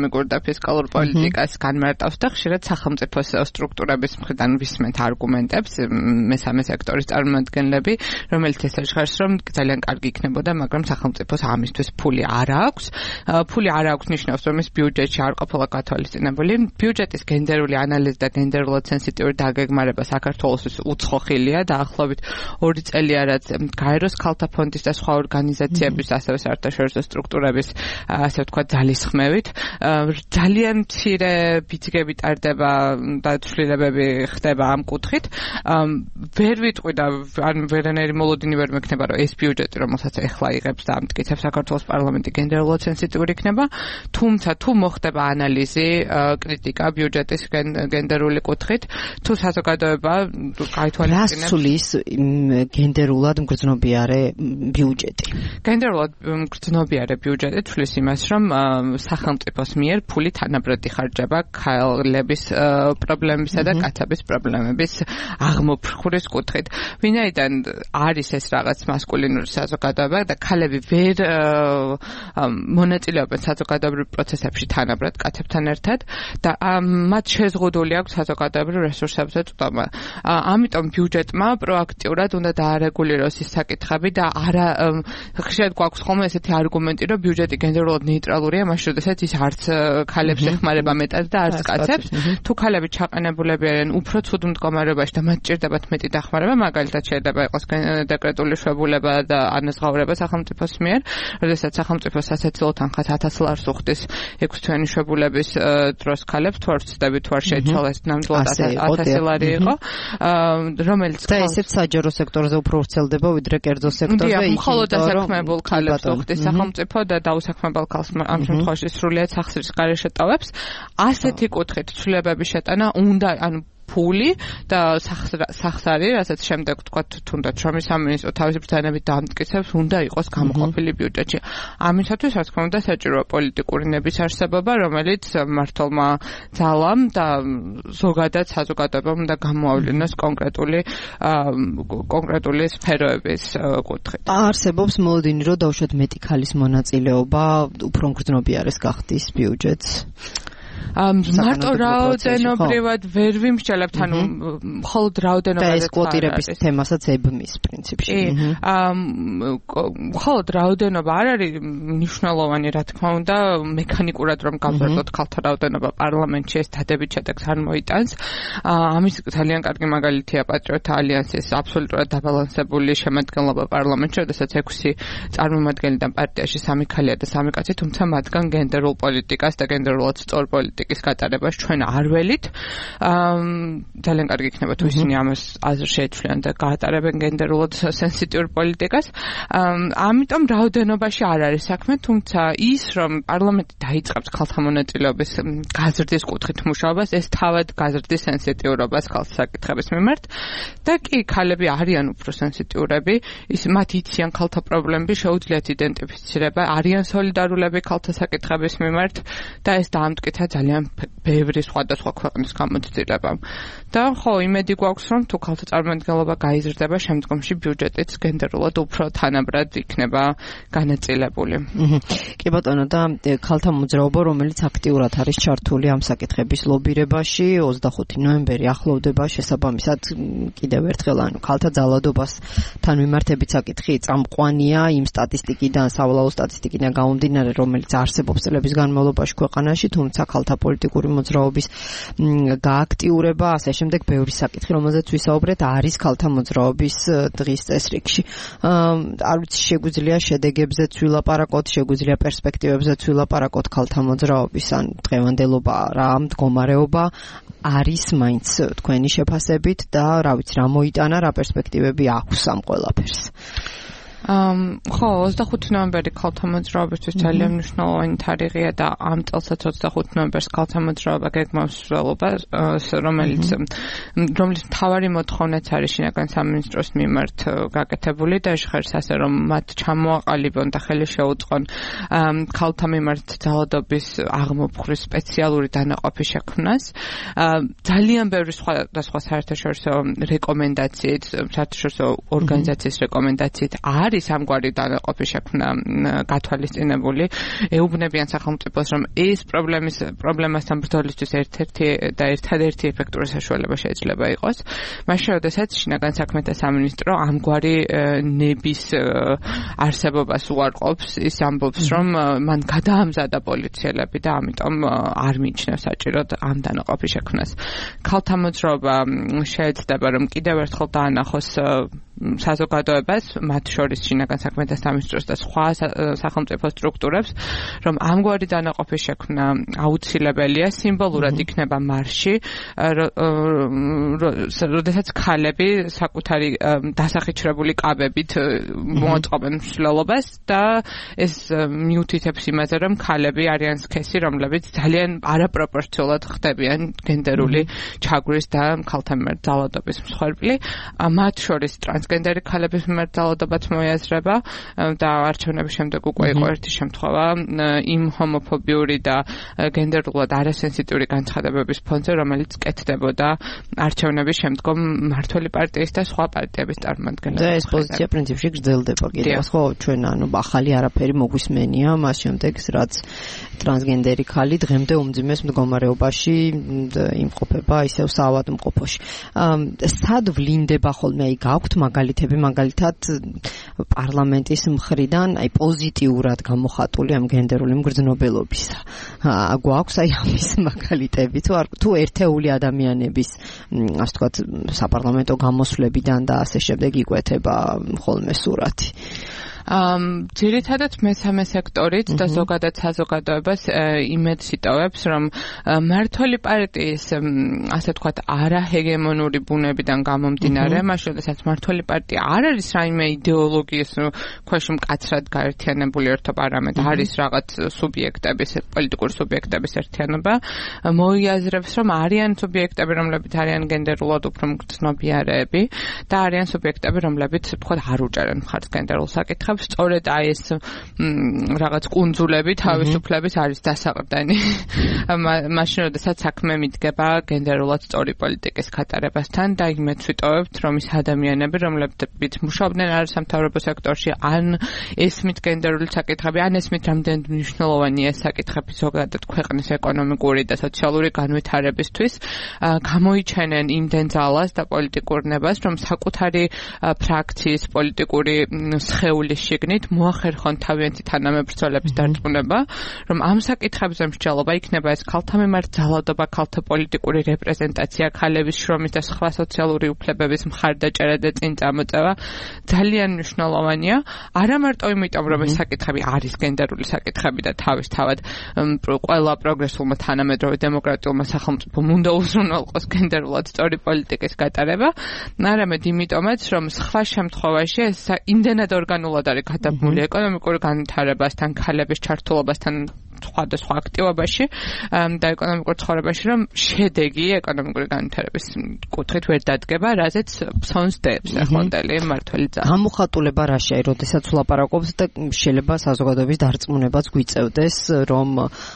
ფისკალურ პოლიტიკას განმარტავს და ხშირად სახელმწიფოს სტრუქტურების მხრიდან ვისმენთ არგუმენტებს მესამე სექტორის წარმომადგენლები, რომელიც ესაა ჟღერს, რომ ძალიან კარგი იქნებოდა, მაგრამ სახელმწიფოს ამისთვის ფული არ აქვს. ფული არ აქვს ნიშნავს, რომ ის ბიუჯეტში არ ყოფილა გათვალისწინებული. ბიუჯეტის გენდერული ანალიზი და გენდერულად სენსიტიური დაგეგმარება საქართველოსთვის უცხოხილია, დაახლოებით ორი წელია, რაც გაეროს ქალთა ფონდის და სხვა ორგანიზაციების, ასევე საერთაშორისო სტრუქტურების, ასე ვთქვათ, ძალისხმევით ძალიან მცირე ბიძგები ტარდება და ცვლილებები ხდება ამ კუთხით. ვერ ვიტყვი და ან ვერანაირი მოლოდინი ვერ მექნება, რომ ეს ბიუჯეტი, რომელსაც ეხლა იღებს და ამტკიცებს საქართველოს პარლამენტი, გენდერულად სენსიტიური იქნება, თუმცა თუ მოხდება ანალიზი, კრიტიკა ბიუჯეტის გენდერული კუთხით, თუ საზოგადოება გაითვალისწინებს რას სulis გენდერულად მგრძნობიარე ბიუჯეტი. გენდერულად მგრძნობიარე ბიუჯეტი თulis იმას, რომ სახელმწიფოს მიერ ფული თანაბრად იხარჯება ქალების პრობლემებისა და კაცების პრობლემების აღმოფხურის კუთხით. ვინაიდან არის ეს რაღაც მასკულინური საზოგადოება და ქალები ვერ მონაწილეობენ საზოგადოებრივ პროცესებში თანაბრად კაცებთან ერთად და მათ შეზღუდული აქვს საზოგადოებრივ რესურსებზე წვდომა. ამიტომ ბიუჯეტმა პროაქტიურად უნდა დაარეგულიროს ის საკითხები და არა ხშირად გვაქვს ხოლმე ესეთი არგუმენტი, რომ ბიუჯეტი გენდერულად ნეიტრალურია, მაშინ როდესაც ის არც ქალებს ეხმარება მეტად და არც კაცებს. თუ ქალები ჩაყენებულები არიან უფრო ცუდ მდგომარეობაში და მათ ჭირდებათ მეტი დახმარება, მაგალითად შეიძლება იყოს დეკრეტული შვებულება და ანაზღაურება სახელმწიფოს მიერ, როდესაც სახელმწიფო სასაცილო თანხას ათას ლარს უხდის ექვსი თვიანი შვებულების დროს ქალებს, თუ არ ვცდები, თუ არ შეიცვალა ეს ნამდვილად ათასი ლარი იყო, რომელიც და ესეც საჯარო სექტორზე უფრო ვრცელდება ვიდრე კერძო სექტორზე. იქ მხოლოდ დასაქმებულ ქალებს უხდის სახელმწიფო და დაუსაქმებელ ქალს ამ შემთხვევაში სრულიად სახსრის გარეშე ტოვებს. ასეთი კუთხით ცვლილებების შეტანა უნდა, ანუ ფული და სახსარი, რასაც შემდეგ ვთქვათ, თუნდაც შრომის სამინისტრო თავისი ბრძანებით დაამტკიცებს, უნდა იყოს გამოყოფილი ბიუჯეტში. ამისათვის, რა თქმა უნდა, საჭიროა პოლიტიკური ნების არსებობა, რომელიც მმართველმა ძალამ და ზოგადად საზოგადოებამ უნდა გამოავლინოს კონკრეტული კონკრეტული სფეროების კუთხით. არსებობს მოლოდინი, რომ დავუშვათ მეტი ქალის მონაწილეობა უფრო მგრძნობიარეს გახდის ბიუჯეტს. მარტო რაოდენობრივად ვერ ვიმსჯელებთ, ანუ მხოლოდ რაოდენობრივად და ეს კვოტირების თემასაც ებმის პრინციპში. მხოლოდ რაოდენობა არ არის მნიშვნელოვანი, რა თქმა უნდა, მექანიკურად რომ გავზარდოთ ქალთა რაოდენობა პარლამენტში, ეს დადებით შედეგს არ მოიტანს. ამის ძალიან კარგი მაგალითია პატრიოტთა ალიანსის აბსოლუტურად დაბალანსებული შემადგენლობა პარლამენტში, როდესაც ექვსი წარმომადგენლიდან პარტიაში სამი ქალია და სამი კაცი, თუმცა მათგან გენდერულ პოლიტიკას და გენდერულად სწორ პოლიტიკის გატარებას ჩვენ არ ველით. ძალიან კარგი იქნება თუ ისინი ამას აზრს შეეცვლიან და გაატარებენ გენდერულად სენსიტიურ პოლიტიკას. ამიტომ რაოდენობაში არ არის საქმე, თუმცა ის, რომ პარლამენტი დაიწყებს ქალთა მონაწილეობის გაზრდის კუთხით მუშაობას, ეს თავად გაზრდის სენსიტიურობას ქალთა საკითხების მიმართ და კი ქალები არიან უფრო სენსიტიურები, ის მათ იციან ქალთა პრობლემები, შეუძლიათ იდენტიფიცირება, არიან სოლიდარულები ქალთა საკითხების მიმართ და ეს დაამტკიცა ძალიან ბევრი სხვადასხვა ქვეყნის გამოძილებამ. და ხო, იმედი გვაქვს, რომ თუ ქალთა წარმომადგენლობა გაიზრდება, შემდგომში ბიუჯეტიც გენდერულად უფრო თანაბრად იქნება განაწილებული. კი ბატონო, და ქალთა მოძრაობა, რომელიც აქტიურად არის ჩართული ამ საკითხების ლობირებაში, ოცდახუთი ნოემბერი ახლოვდება, შესაბამისად კიდევ ერთხელ, ანუ ქალთა ძალადობასთან მიმართებით საკითხი წამყვანია იმ სტატისტიკიდან, სავალალო სტატისტიკიდან გამომდინარე, რომელიც არსებობს წლების განმავლობაში ქვეყანაში, თუმცა ქალთა პოლიტიკური მოძრაობის გააქტიურება, ასე შემდეგ ბევრი საკითხი, რომელზეც ვისაუბრეთ, არის ქალთა მოძრაობის დღის წესრიგში. არ ვიცი, შეგვიძლია შედეგებზეც ვილაპარაკოთ, შეგვიძლია პერსპექტივებზეც ვილაპარაკოთ ქალთა მოძრაობის, ან დღევანდელობა რა მდგომარეობა არის მაინც თქვენი შეფასებით და რა ვიცი, რა მოიტანა, რა პერსპექტივები აქვს ამ ყველაფერს. ხო, ოცდახუთი ნოემბერი ქალთა მოძრაობისთვის ძალიან მნიშვნელოვანი თარიღია და ამ წელსაც ოცდახუთი ნოემბერს ქალთა მოძრაობა გეგმავს მსვლელობას, რომელიც რომლის მთავარი მოთხოვნაც არის შინაგან სამინისტროს მიმართ გაკეთებული და ჟღერს ასე, რომ მათ ჩამოაყალიბონ და ხელი შეუწყონ ქალთა მიმართ ძალადობის აღმოფხურის სპეციალური დანაყოფის შექმნას. ძალიან ბევრი სხვადასხვა საერთაშორისო რეკომენდაციით, საერთაშორისო ორგანიზაციის რეკომენდაციით არის არის ამგვარი დანაყოფი შექმნა გათვალისწინებული, ეუბნებიან სახელმწიფოს, რომ ეს პრობლემის პრობლემასთან ბრძოლისთვის ერთ-ერთი და ერთადერთი ეფექტური საშუალება შეიძლება იყოს. მაშინ, როდესაც შინაგან საქმეთა სამინისტრო ამგვარი ნების არსებობას უარყოფს, ის ამბობს, რომ მან გადაამზადა პოლიციელები და ამიტომ არ მიიჩნევს საჭიროდ ამ დანაყოფის შექმნას. ქალთა მოძრაობა შეეცდება, რომ კიდევ ერთხელ დაანახოს საზოგადოებას, მათ შორის შინაგან საქმეთა სამინისტროს და სხვა სახელმწიფო სტრუქტურებს, რომ ამგვარი დანაყოფის შექმნა აუცილებელია, სიმბოლურად იქნება მარში, როდესაც ქალები საკუთარი დასახიჩრებული კაბებით მოაწყობენ მსვლელობას და ეს მიუთითებს იმაზე, რომ ქალები არიან სქესი, რომლებიც ძალიან არაპროპორციულად ხდებიან გენდერული ჩაგვრის და ქალთა მიმართ ძალადობის მსხვერპლი. მათ შორის ტრანსგენდერი ქალების მიმართ ძალადობაც მოიაზრება და არჩევნების შემდეგ უკვე იყო ერთი შემთხვევა იმ ჰომოფობიური და გენდერულად არასენსიტიური განცხადებების ფონზე, რომელიც კეთდებოდა არჩევნების შემდგომ მმართველი პარტიის და სხვა პარტიების წარმომადგენლებს. და ეს პოზიცია პრინციპში გრძელდება კიდევ. ხო, ჩვენ ანუ ახალი არაფერი მოგვისმენია მას შემდეგ, რაც ტრანსგენდერი ქალი დღემდე უმძიმეს მდგომარეობაში იმყოფება ისევ საავადმყოფოში. სად ვლინდება ხოლმე აი გაქვთ მაგალითები, მაგალითად პარლამენტის მხრიდან აი პოზიტიურად გამოხატული ამ გენდერული მგრძნობელობისა. გვაქვს აი ამის მაგალითები თუ არ თუ ერთეული ადამიანების ასე ვთქვათ საპარლამენტო გამოსვლებიდან და ასე შემდეგ იკვეთება ხოლმე სურათი. Um, ძირითადად მესამე სექტორით და ზოგადად საზოგადოებას იმედს იტოვებს, რომ მმართველი პარტიის ასე ვთქვათ არაჰეგემონური ბუნებიდან გამომდინარე, მაშინ როდესაც მმართველი პარტია არ არის რაიმე იდეოლოგიის ქვეშ მკაცრად გაერთიანებული ერთობა, არამედ არის რაღაც სუბიექტების, პოლიტიკური სუბიექტების ერთიანობა, მოიაზრებს, რომ არიან სუბიექტები, რომლებიც არიან გენდერულად უფრო მგრძნობიარეები და არიან სუბიექტები, რომლებიც ვთქვათ არ უჭერენ მხარს გენდერულ საკითხებს. სწორედ აი ეს რაღაც კუნძულები თავისუფლების არის დასაყრდენი. მაშინ როდესაც საქმე მიდგება გენდერულად სწორი პოლიტიკის გატარებასთან და იმედს ვიტოვებთ, რომ ის ადამიანები, რომლებიც მუშაობდნენ არასამთავრობო სექტორში, ან ესმით გენდერული საკითხები, ან ესმით რამდენად მნიშვნელოვანია ეს საკითხები ზოგადად ქვეყნის ეკონომიკური და სოციალური განვითარებისთვის, გამოიჩენენ იმდენ ძალას და პოლიტიკურ ნებას, რომ საკუთარი ფრაქციის პოლიტიკური სხეულის შიგნით მოახერხონ თავიანთი თანამებრძოლების დარწმუნება, რომ ამ საკითხებზე მსჯელობა იქნება ეს ქალთა მიმართ ძალადობა, ქალთა პოლიტიკური რეპრეზენტაცია, ქალების შრომის და სხვა სოციალური უფლებების მხარდაჭერა და წინ წამოწევა ძალიან მნიშვნელოვანია. არა მარტო იმიტომ, რომ ეს საკითხები არის გენდერული საკითხები და თავისთავად ყველა პროგრესულმა თანამედროვე დემოკრატიულმა სახელმწიფომ უნდა უზრუნველყოს გენდერულად სწორი პოლიტიკის გატარება, არამედ იმიტომაც, რომ სხვა შემთხვევაში ეს იმდენად ორგანულად არის გადაბმული ეკონომიკური განვითარებასთან, ქალების ჩართულობასთან სხვადასხვა აქტივობაში და ეკონომიკურ ცხოვრებაში, რომ შედეგი ეკონომიკური განვითარების კუთხით ვერ დადგება, რაზეც ფსონს დებს ახლანდელი მმართველი ძალა. გამოხატულება რაშია, როდესაც ვლაპარაკობთ და შეიძლება საზოგადოების დარწმუნებაც გვიწევდეს, რომ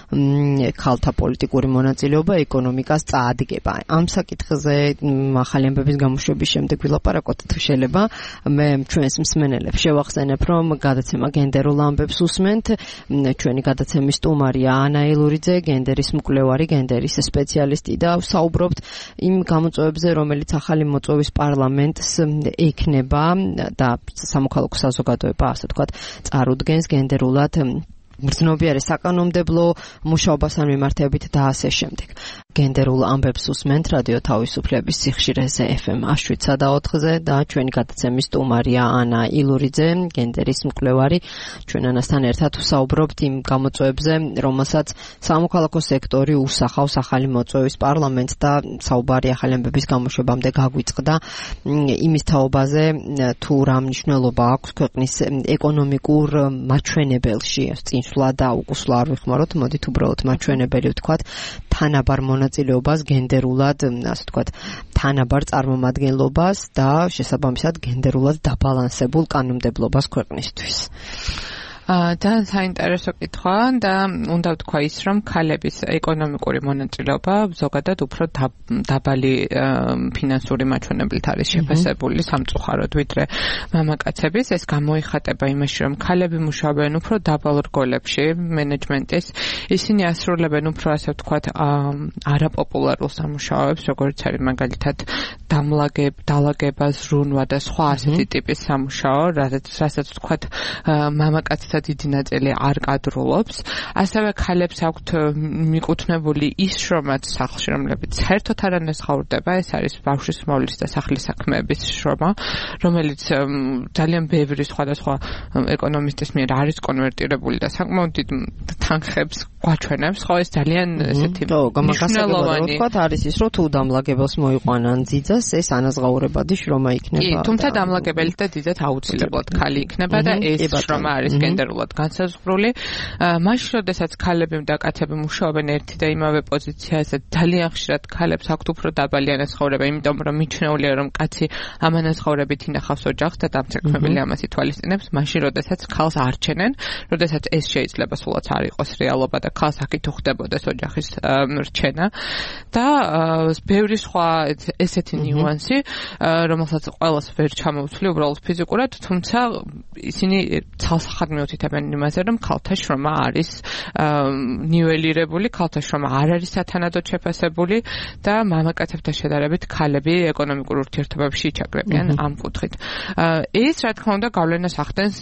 ქალთა პოლიტიკური მონაწილეობა ეკონომიკას წაადგება. ამ საკითხზე ახალი ამბების გამოშვების შემდეგ ვილაპარაკოთ თუ შეიძლება. მე ჩვენს მსმენელებს შევახსენებ, რომ გადაცემა გენდერულ ამბებს უსმენთ. ჩვენი გადაცემის სტუმარია ანა ილურიძე, გენდერის მკვლევარი, გენდერის სპეციალისტი და საუბრობთ იმ გამოწვევებზე, რომელიც ახალი მოწვევის პარლამენტს ექნება და სამოქალაქო საზოგადოება, ასე ვთქვათ, წარუდგენს გენდერულად მგრძნობიარე საკანონმდებლო მუშაობასთან მიმართებით და ასე შემდეგ. გენდერულ ამბებს უსმენთ რადიო თავისუფლების სიხშირეზე ეფ ემ შვიდ და ოთხზე და ჩვენი გადაცემის სტუმარია ანა ილურიძე, გენდერის მკვლევარი. ჩვენ ანასთან ერთად ვსაუბრობთ იმ გამოწვევებზე, რომელსაც სამოქალაქო სექტორი უსახავს ახალი მოწვევის პარლამენტს და საუბარი ახალი ამბების გამოშვებამდე გაგვიწყდა იმის თაობაზე, თუ რა მნიშვნელობა აქვს ქვეყნის ეკონომიკურ მაჩვენებელში, წინსვლა და უკუსვლა არ ვიხმაროთ, მოდით უბრალოდ მაჩვენებელი ვთქვათ, თანაბარ მონაწილეობას გენდერულად, ასე ვთქვათ, თანაბარ წარმომადგენლობას და შესაბამისად გენდერულად დაბალანსებულ კანონმდებლობას ქვეყნისთვის. ძალიან საინტერესო კითხვა და უნდა ვთქვა ის, რომ ქალების ეკონომიკური მონაწილეობა ზოგადად უფრო დაბალი ფინანსური მაჩვენებლით არის შეფასებული სამწუხაროდ, ვიდრე მამაკაცების. ეს გამოიხატება იმაში, რომ ქალები მუშაობენ უფრო დაბალ რგოლებში მენეჯმენტის, ისინი ასრულებენ უფრო ასე ვთქვათ არაპოპულარულ სამუშაოებს, როგორც არის მაგალითად დამლაგებ, დალაგება, ზრუნვა და სხვა ასეთი ტიპის სამუშაო, რასაც რასაც ვთქვათ მამაკაცთა დიდი ნაწილი არ კადრულობს. ასევე ქალებს აქვთ მიკუთვნებული ის შრომაც სახლში, რომლებიც საერთოდ არ ანაზღაურდება, ეს არის ბავშვის მოვლის და სახლის საქმეების შრომა, რომელიც ძალიან ბევრი სხვადასხვა ეკონომისტის მიერ არის კონვერტირებული და საკმაოდ დიდ თანხებს გვაჩვენებს, ხო ეს ძალიან ესეთი მნიშვნელოვანი ვთქვათ არის ის, რომ თუ დამლაგებელს მოიყვანან ძიძას, ეს ანაზღაურებადი შრომა იქნება. კი, თუმცა დამლაგებელი და ძიძად აუცილებლად ქალი იქნება და ეს შრომა არის გენდერულად განსაზღვრული. მაშინ, როდესაც ქალები და კაცები მუშაობენ ერთი და იმავე პოზიციაზე, ძალიან ხშირად ქალებს აქვთ უფრო დაბალი ანაზღაურება, იმიტომ რომ მიჩნეულია, რომ კაცი ამ ანაზღაურებით ინახავს ოჯახს და დამცირქმებელი ამას ითვალისწინებს, მაშინ, როდესაც ქალს არჩენენ, როდესაც ეს შეიძლება სულაც არ იყოს რეალობა და ქალს აქეთ უხდებოდეს ოჯახის რჩენა და ბევრი სხვა ესეთი ნიუანსი, რომელსაც ყველას ვერ ჩამოვთვლი უბრალოდ ფიზიკურად, თუმცა ისინი ცალსახად მიუთითებენ იმაზე, რომ ქალთა შრომა არის ნიველირებული, ქალთა შრომა არ არის სათანადოდ შეფასებული და მამაკაცებთან შედარებით ქალები ეკონომიკურ ურთიერთობებში იჩაგრებიან ამ კუთხით. ეს რა თქმა უნდა გავლენას ახდენს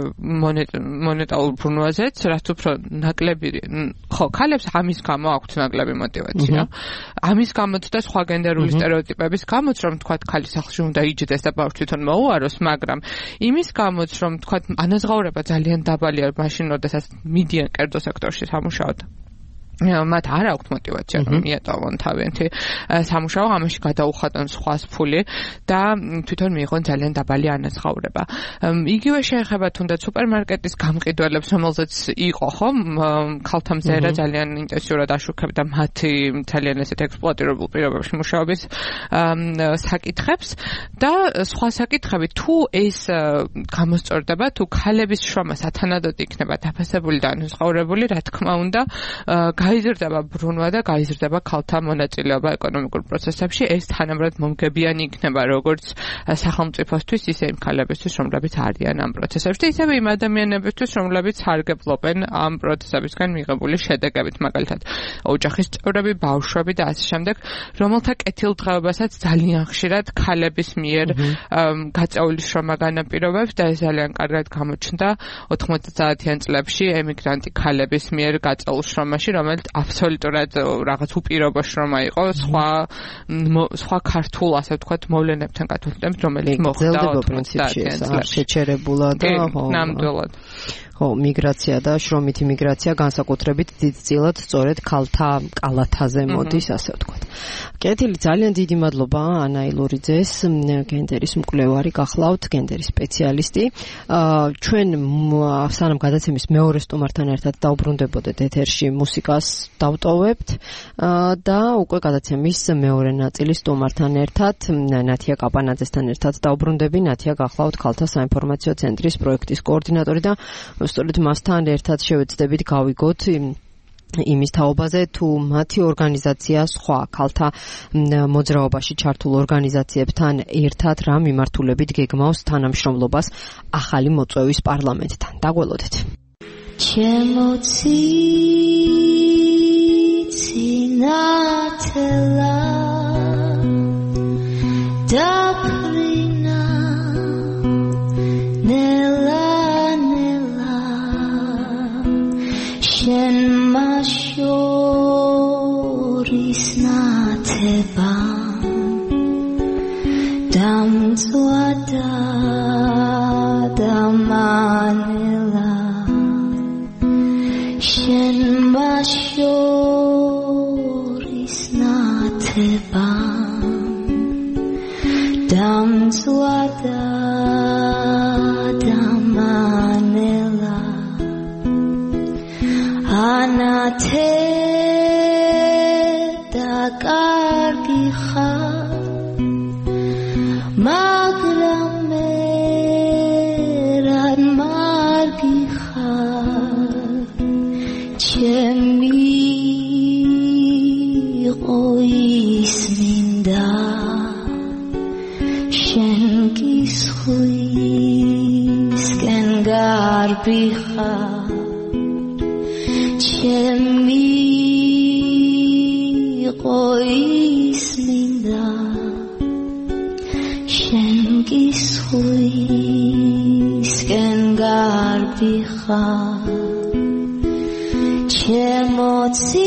მონეტარულ ბრუნვაზეც, რაც უფრო ნაკლები, ხო, ქალებს ამის გამო აქვთ ნაკლები мотиваცია. ამის გამოც და სხვა გენდერული სტერეოტიპების გამოც, რომ თქვათ ქალი სახლში უნდა იჯდეს და ბავშვს თვითონ მოუაროს, მაგრამ იმის გამოც, რომ თქვათ ანაზღაურება ძალიან დაბალია მაშინ, როდესაც მიდიან კერძო სექტორში სამუშაოდ. მათ არ აქვთ мотиваცია რომ მიატოვონ თავიანთი სამუშაო, ამაში გადაუხადონ სხვას ფული და თვითონ მიიღონ ძალიან დაბალი ანაზღაურება. იგივე შეეხება თუნდაც სუპერმარკეტის გამყიდველებს, რომელზეც იყო ხო ქალთა მზერა ძალიან ინტენსიურად აშუქებდა მათი ძალიან ესეთ ექსპლუატირებულ პირობებში მუშაობის საკითხებს და სხვა საკითხები, თუ ეს გამოსწორდება, თუ ქალების შრომა სათანადოდ იქნება დაფასებული და ანაზღაურებული, რა თქმა უნდა გაიზრდება ბრუნვა და გაიზრდება ქალთა მონაწილეობა ეკონომიკურ პროცესებში. ეს თანაბრად მომგებიანი იქნება როგორც სახელმწიფოსთვის, ისე იმ ქალებისთვის, რომლებიც არიან ამ პროცესებში, ისევე იმ ადამიანებისთვის, რომლებიც სარგებლობენ ამ პროცესებისგან მიღებული შედეგებით, მაგალითად ოჯახის წევრები, ბავშვები და ასე შემდეგ, რომელთა კეთილდღეობასაც ძალიან ხშირად ქალების მიერ გაწეული შრომა განაპირობებს და ეს ძალიან კარგად გამოჩნდა ოთხმოცდაათიან წლებში ემიგრანტი ქალების მიერ გაწეულ შრომაში, რომელიც აბსოლუტურად რაღაც უპირობო შრომა იყო სხვა სხვა ქართულ, ასე ვთქვათ, მოვლენებთან გათვალისწინებით, რომელიც მოხდა ოთხმოცდაათიან წლებში. შეჩერებულა და ხო, ნამდვილად. ხო, მიგრაცია და შრომითი მიგრაცია განსაკუთრებით დიდწილად სწორედ ქალთა კალათაზე მოდის, ასე ვთქვათ. კეთილი, ძალიან დიდი მადლობა ანა ილურიძეს, გენდერის მკვლევარი გახლავთ, გენდერის სპეციალისტი. ჩვენ სანამ გადაცემის მეორე სტუმართან ერთად დაუბრუნდებოდეთ ეთერში, მუსიკას დავტოვებთ და უკვე გადაცემის მეორე ნაწილის სტუმართან ერთად, ნათია კაპანაძესთან ერთად დაუბრუნდები. ნათია გახლავთ ქალთა საინფორმაციო ცენტრის პროექტის კოორდინატორი და სწორედ მასთან ერთად შევეცდებით გავიგოთ იმის თაობაზე, თუ მათი ორგანიზაცია სხვა ქალთა მოძრაობაში ჩართულ ორგანიზაციებთან ერთად რა მიმართულებით გეგმავს თანამშრომლობას ახალი მოწვევის პარლამენტთან. დაგველოდეთ. Cinathela daprina nela nela shen mashoris natheba damzwada damanela shen mashoris natheba damzwada damanela anathe da kargi kha magram meran margi kha garbicha chemi qois minda shen gishuis ken garbicha chemotzi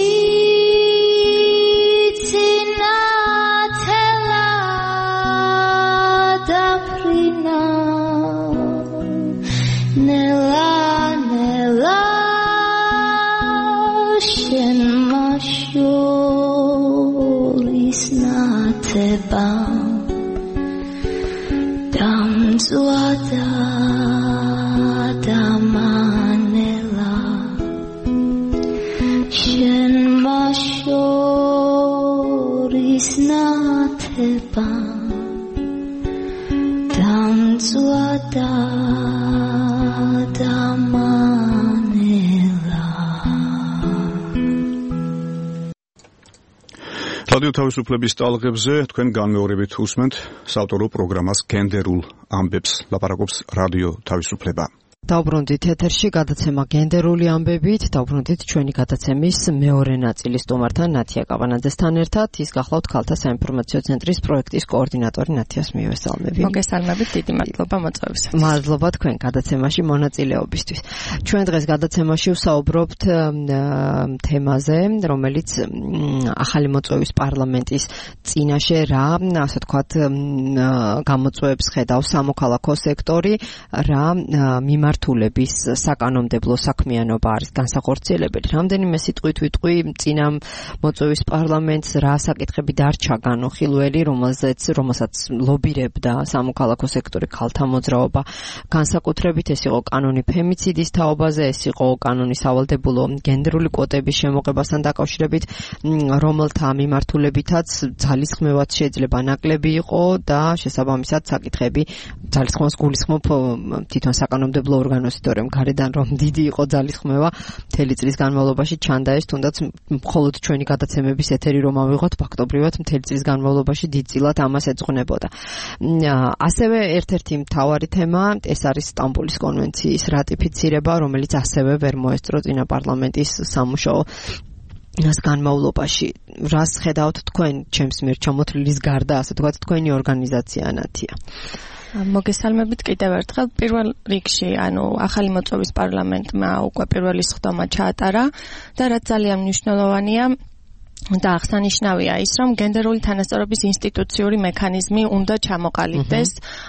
Dam zuada damanela shen mashoris nateba dam zuada damanela რადიო თავისუფლების ტალღებზე თქვენ განმეორებით უსმენთ საავტორო პროგრამას გენდერულ ამბებს. ლაპარაკობს რადიო თავისუფლება. დავბრუნდით ეთერში გადაცემა გენდერული ამბებით, დავბრუნდით ჩვენი გადაცემის მეორე ნაწილის სტუმართან ნათია კავანაძესთან ერთად. ის გახლავთ ქალთა საინფორმაციო ცენტრის პროექტის კოორდინატორი ნათიას მივესალმები. მოგესალმებით, დიდი მადლობა მოწვევისათვის. მადლობა თქვენ გადაცემაში მონაწილეობისთვის. ჩვენ დღეს გადაცემაში ვსაუბრობთ თემაზე, რომელიც ახალი მოწვევის პარლამენტის წინაშე რა, ასე ვთქვათ, გამოწვევებს ხედავს სამოქალაქო სექტორი, რა მიმართ მართულების საკანონმდებლო საქმიანობა არის განსახორციელებელი. რამდენიმე სიტყვით ვიტყვი წინა მოწვევის პარლამენტს რა საკითხები დარჩა განუხილველი, რომელზეც რომელსაც ლობირებდა სამოქალაქო სექტორი, ქალთა მოძრაობა. განსაკუთრებით ეს იყო კანონი ფემიციდის თაობაზე, ეს იყო კანონი სავალდებულო გენდერული კვოტების შემოღებასთან დაკავშირებით, რომელთა მიმართულებითაც ძალისხმევაც შეიძლება ნაკლები იყო და შესაბამისად საკითხები ძალისხმევას გულისხმობ თვითონ საკანონმდებლო ორგანოს, თორემ გარედან რომ დიდი იყო ძალისხმევა მთელი წლის განმავლობაში ჩანდა ეს, თუნდაც მხოლოდ ჩვენი გადაცემების ეთერი რომ ავიღოთ, ფაქტობრივად მთელი წლის განმავლობაში დიდწილად ამას ეძღვნებოდა. ასევე ერთ-ერთი მთავარი თემა ეს არის სტამბოლის კონვენციის რატიფიცირება, რომელიც ასევე ვერ მოესწრო წინა პარლამენტის სამუშაო ეს განმავლობაში. რას ხედავთ თქვენ ჩემს მიერ ჩამოთვლილის გარდა, ასე ვთქვათ, თქვენი ორგანიზაცია ნათია? მოგესალმებით კიდევ ერთხელ. პირველ რიგში, ანუ ახალი მოწვევის პარლამენტმა უკვე პირველი სხდომა ჩაატარა და რაც ძალიან მნიშვნელოვანია და აღსანიშნავია ის, რომ გენდერული თანასწორობის ინსტიტუციური მექანიზმი უნდა ჩამოყალიბდეს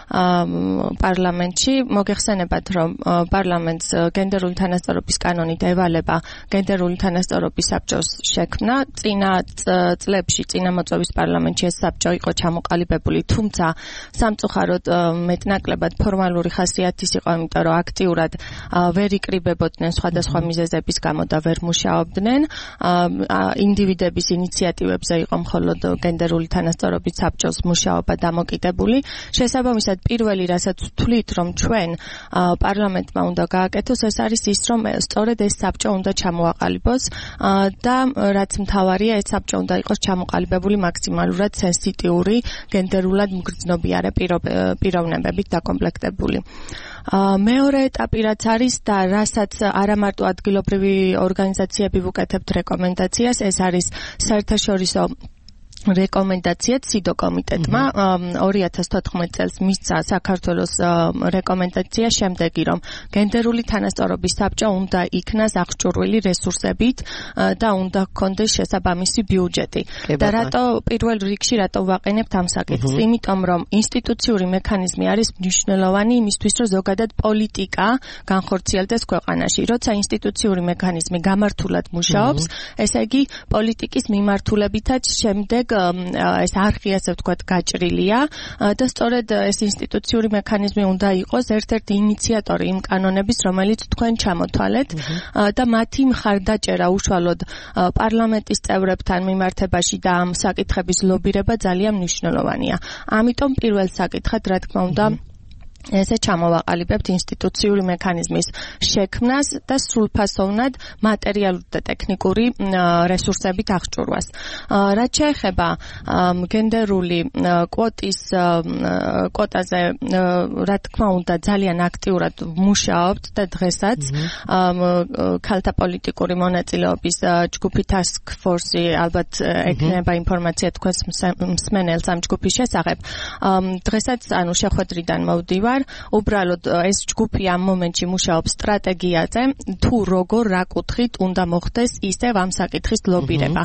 პარლამენტში. მოგეხსენებათ, რომ პარლამენტს გენდერული თანასწორობის კანონით ევალება გენდერული თანასწორობის საბჭოს შექმნა. წინა წლებში, წინა მოწვევის პარლამენტში ეს საბჭო იყო ჩამოყალიბებული, თუმცა სამწუხაროდ მეტნაკლებად ფორმალური ხასიათის იყო, იმიტომ რომ აქტიურად ვერ იკრიბებოდნენ სხვადასხვა მიზეზების გამო და ვერ მუშაობდნენ. ინდივიდების ინიციატივებზე იყო მხოლოდ გენდერული თანასწორობის საბჭოს მუშაობა დამოკიდებული. შესაბამისად, პირველი რასაც ვთვლით, რომ ჩვენ პარლამენტმა უნდა გააკეთოს, ეს არის ის, რომ სწორედ ეს საბჭო უნდა ჩამოაყალიბოს და რაც მთავარია, ეს საბჭო უნდა იყოს ჩამოყალიბებული მაქსიმალურად სენსიტიური, გენდერულად მგრძნობიარე პიროვნებებით დაკომპლექტებული. მეორე ეტაპი რაც არის და რასაც არა მარტო ადგილობრივი ორგანიზაციები ვუკეთებთ რეკომენდაციას, ეს არის საერთაშორისო რეკომენდაცია სიდო კომიტეტმა ორი ათას თოთხმეტ წელს მისცა საქართველოს რეკომენდაცია შემდეგი, რომ გენდერული თანასწორობის საბჭო უნდა იქნას აღჭურვილი რესურსებით და უნდა ჰქონდეს შესაბამისი ბიუჯეტი. და რატო პირველ რიგში რატო ვაყენებთ ამ საკითხს? იმიტომ რომ ინსტიტუციური მექანიზმი არის მნიშვნელოვანი იმისთვის, რომ ზოგადად პოლიტიკა განხორციელდეს ქვეყანაში. როცა ინსტიტუციური მექანიზმი გამართულად მუშაობს, ესე იგი პოლიტიკის მიმართულებითაც შემდეგ ეს არხი, ასე ვთქვათ, გაჭრილია და სწორედ ეს ინსტიტუციური მექანიზმი უნდა იყოს ერთ-ერთი ინიციატორი იმ კანონების, რომელიც თქვენ ჩამოთვალეთ და მათი მხარდაჭერა უშუალოდ პარლამენტის წევრებთან მიმართებაში და ამ საკითხების ლობირება ძალიან მნიშვნელოვანია. ამიტომ პირველ საკითხად, რა თქმა უნდა, ესე ჩამოვაყალიბებთ ინსტიტუციური მექანიზმის შექმნას და სრულფასოვნად მატერიალური და ტექნიკური რესურსებით აღჭურვას. რაც შეეხება გენდერული კვოტის კვოტაზე, რა თქმა უნდა, ძალიან აქტიურად მუშაობთ და დღესაც ქალთა პოლიტიკური მონაწილეობის ჯგუფი task force ალბათ ექნება ინფორმაცია თქვენს მსმენელს ამ ჯგუფის შესახებ. დღესაც ანუ შეხვედრიდან მოვდივარ. უბრალოდ ეს ჯგუფი ამ მომენტში მუშაობს სტრატეგიაზე, თუ როგორ რა კუთხით უნდა მოხდეს ისევ ამ საკითხის ლობირება.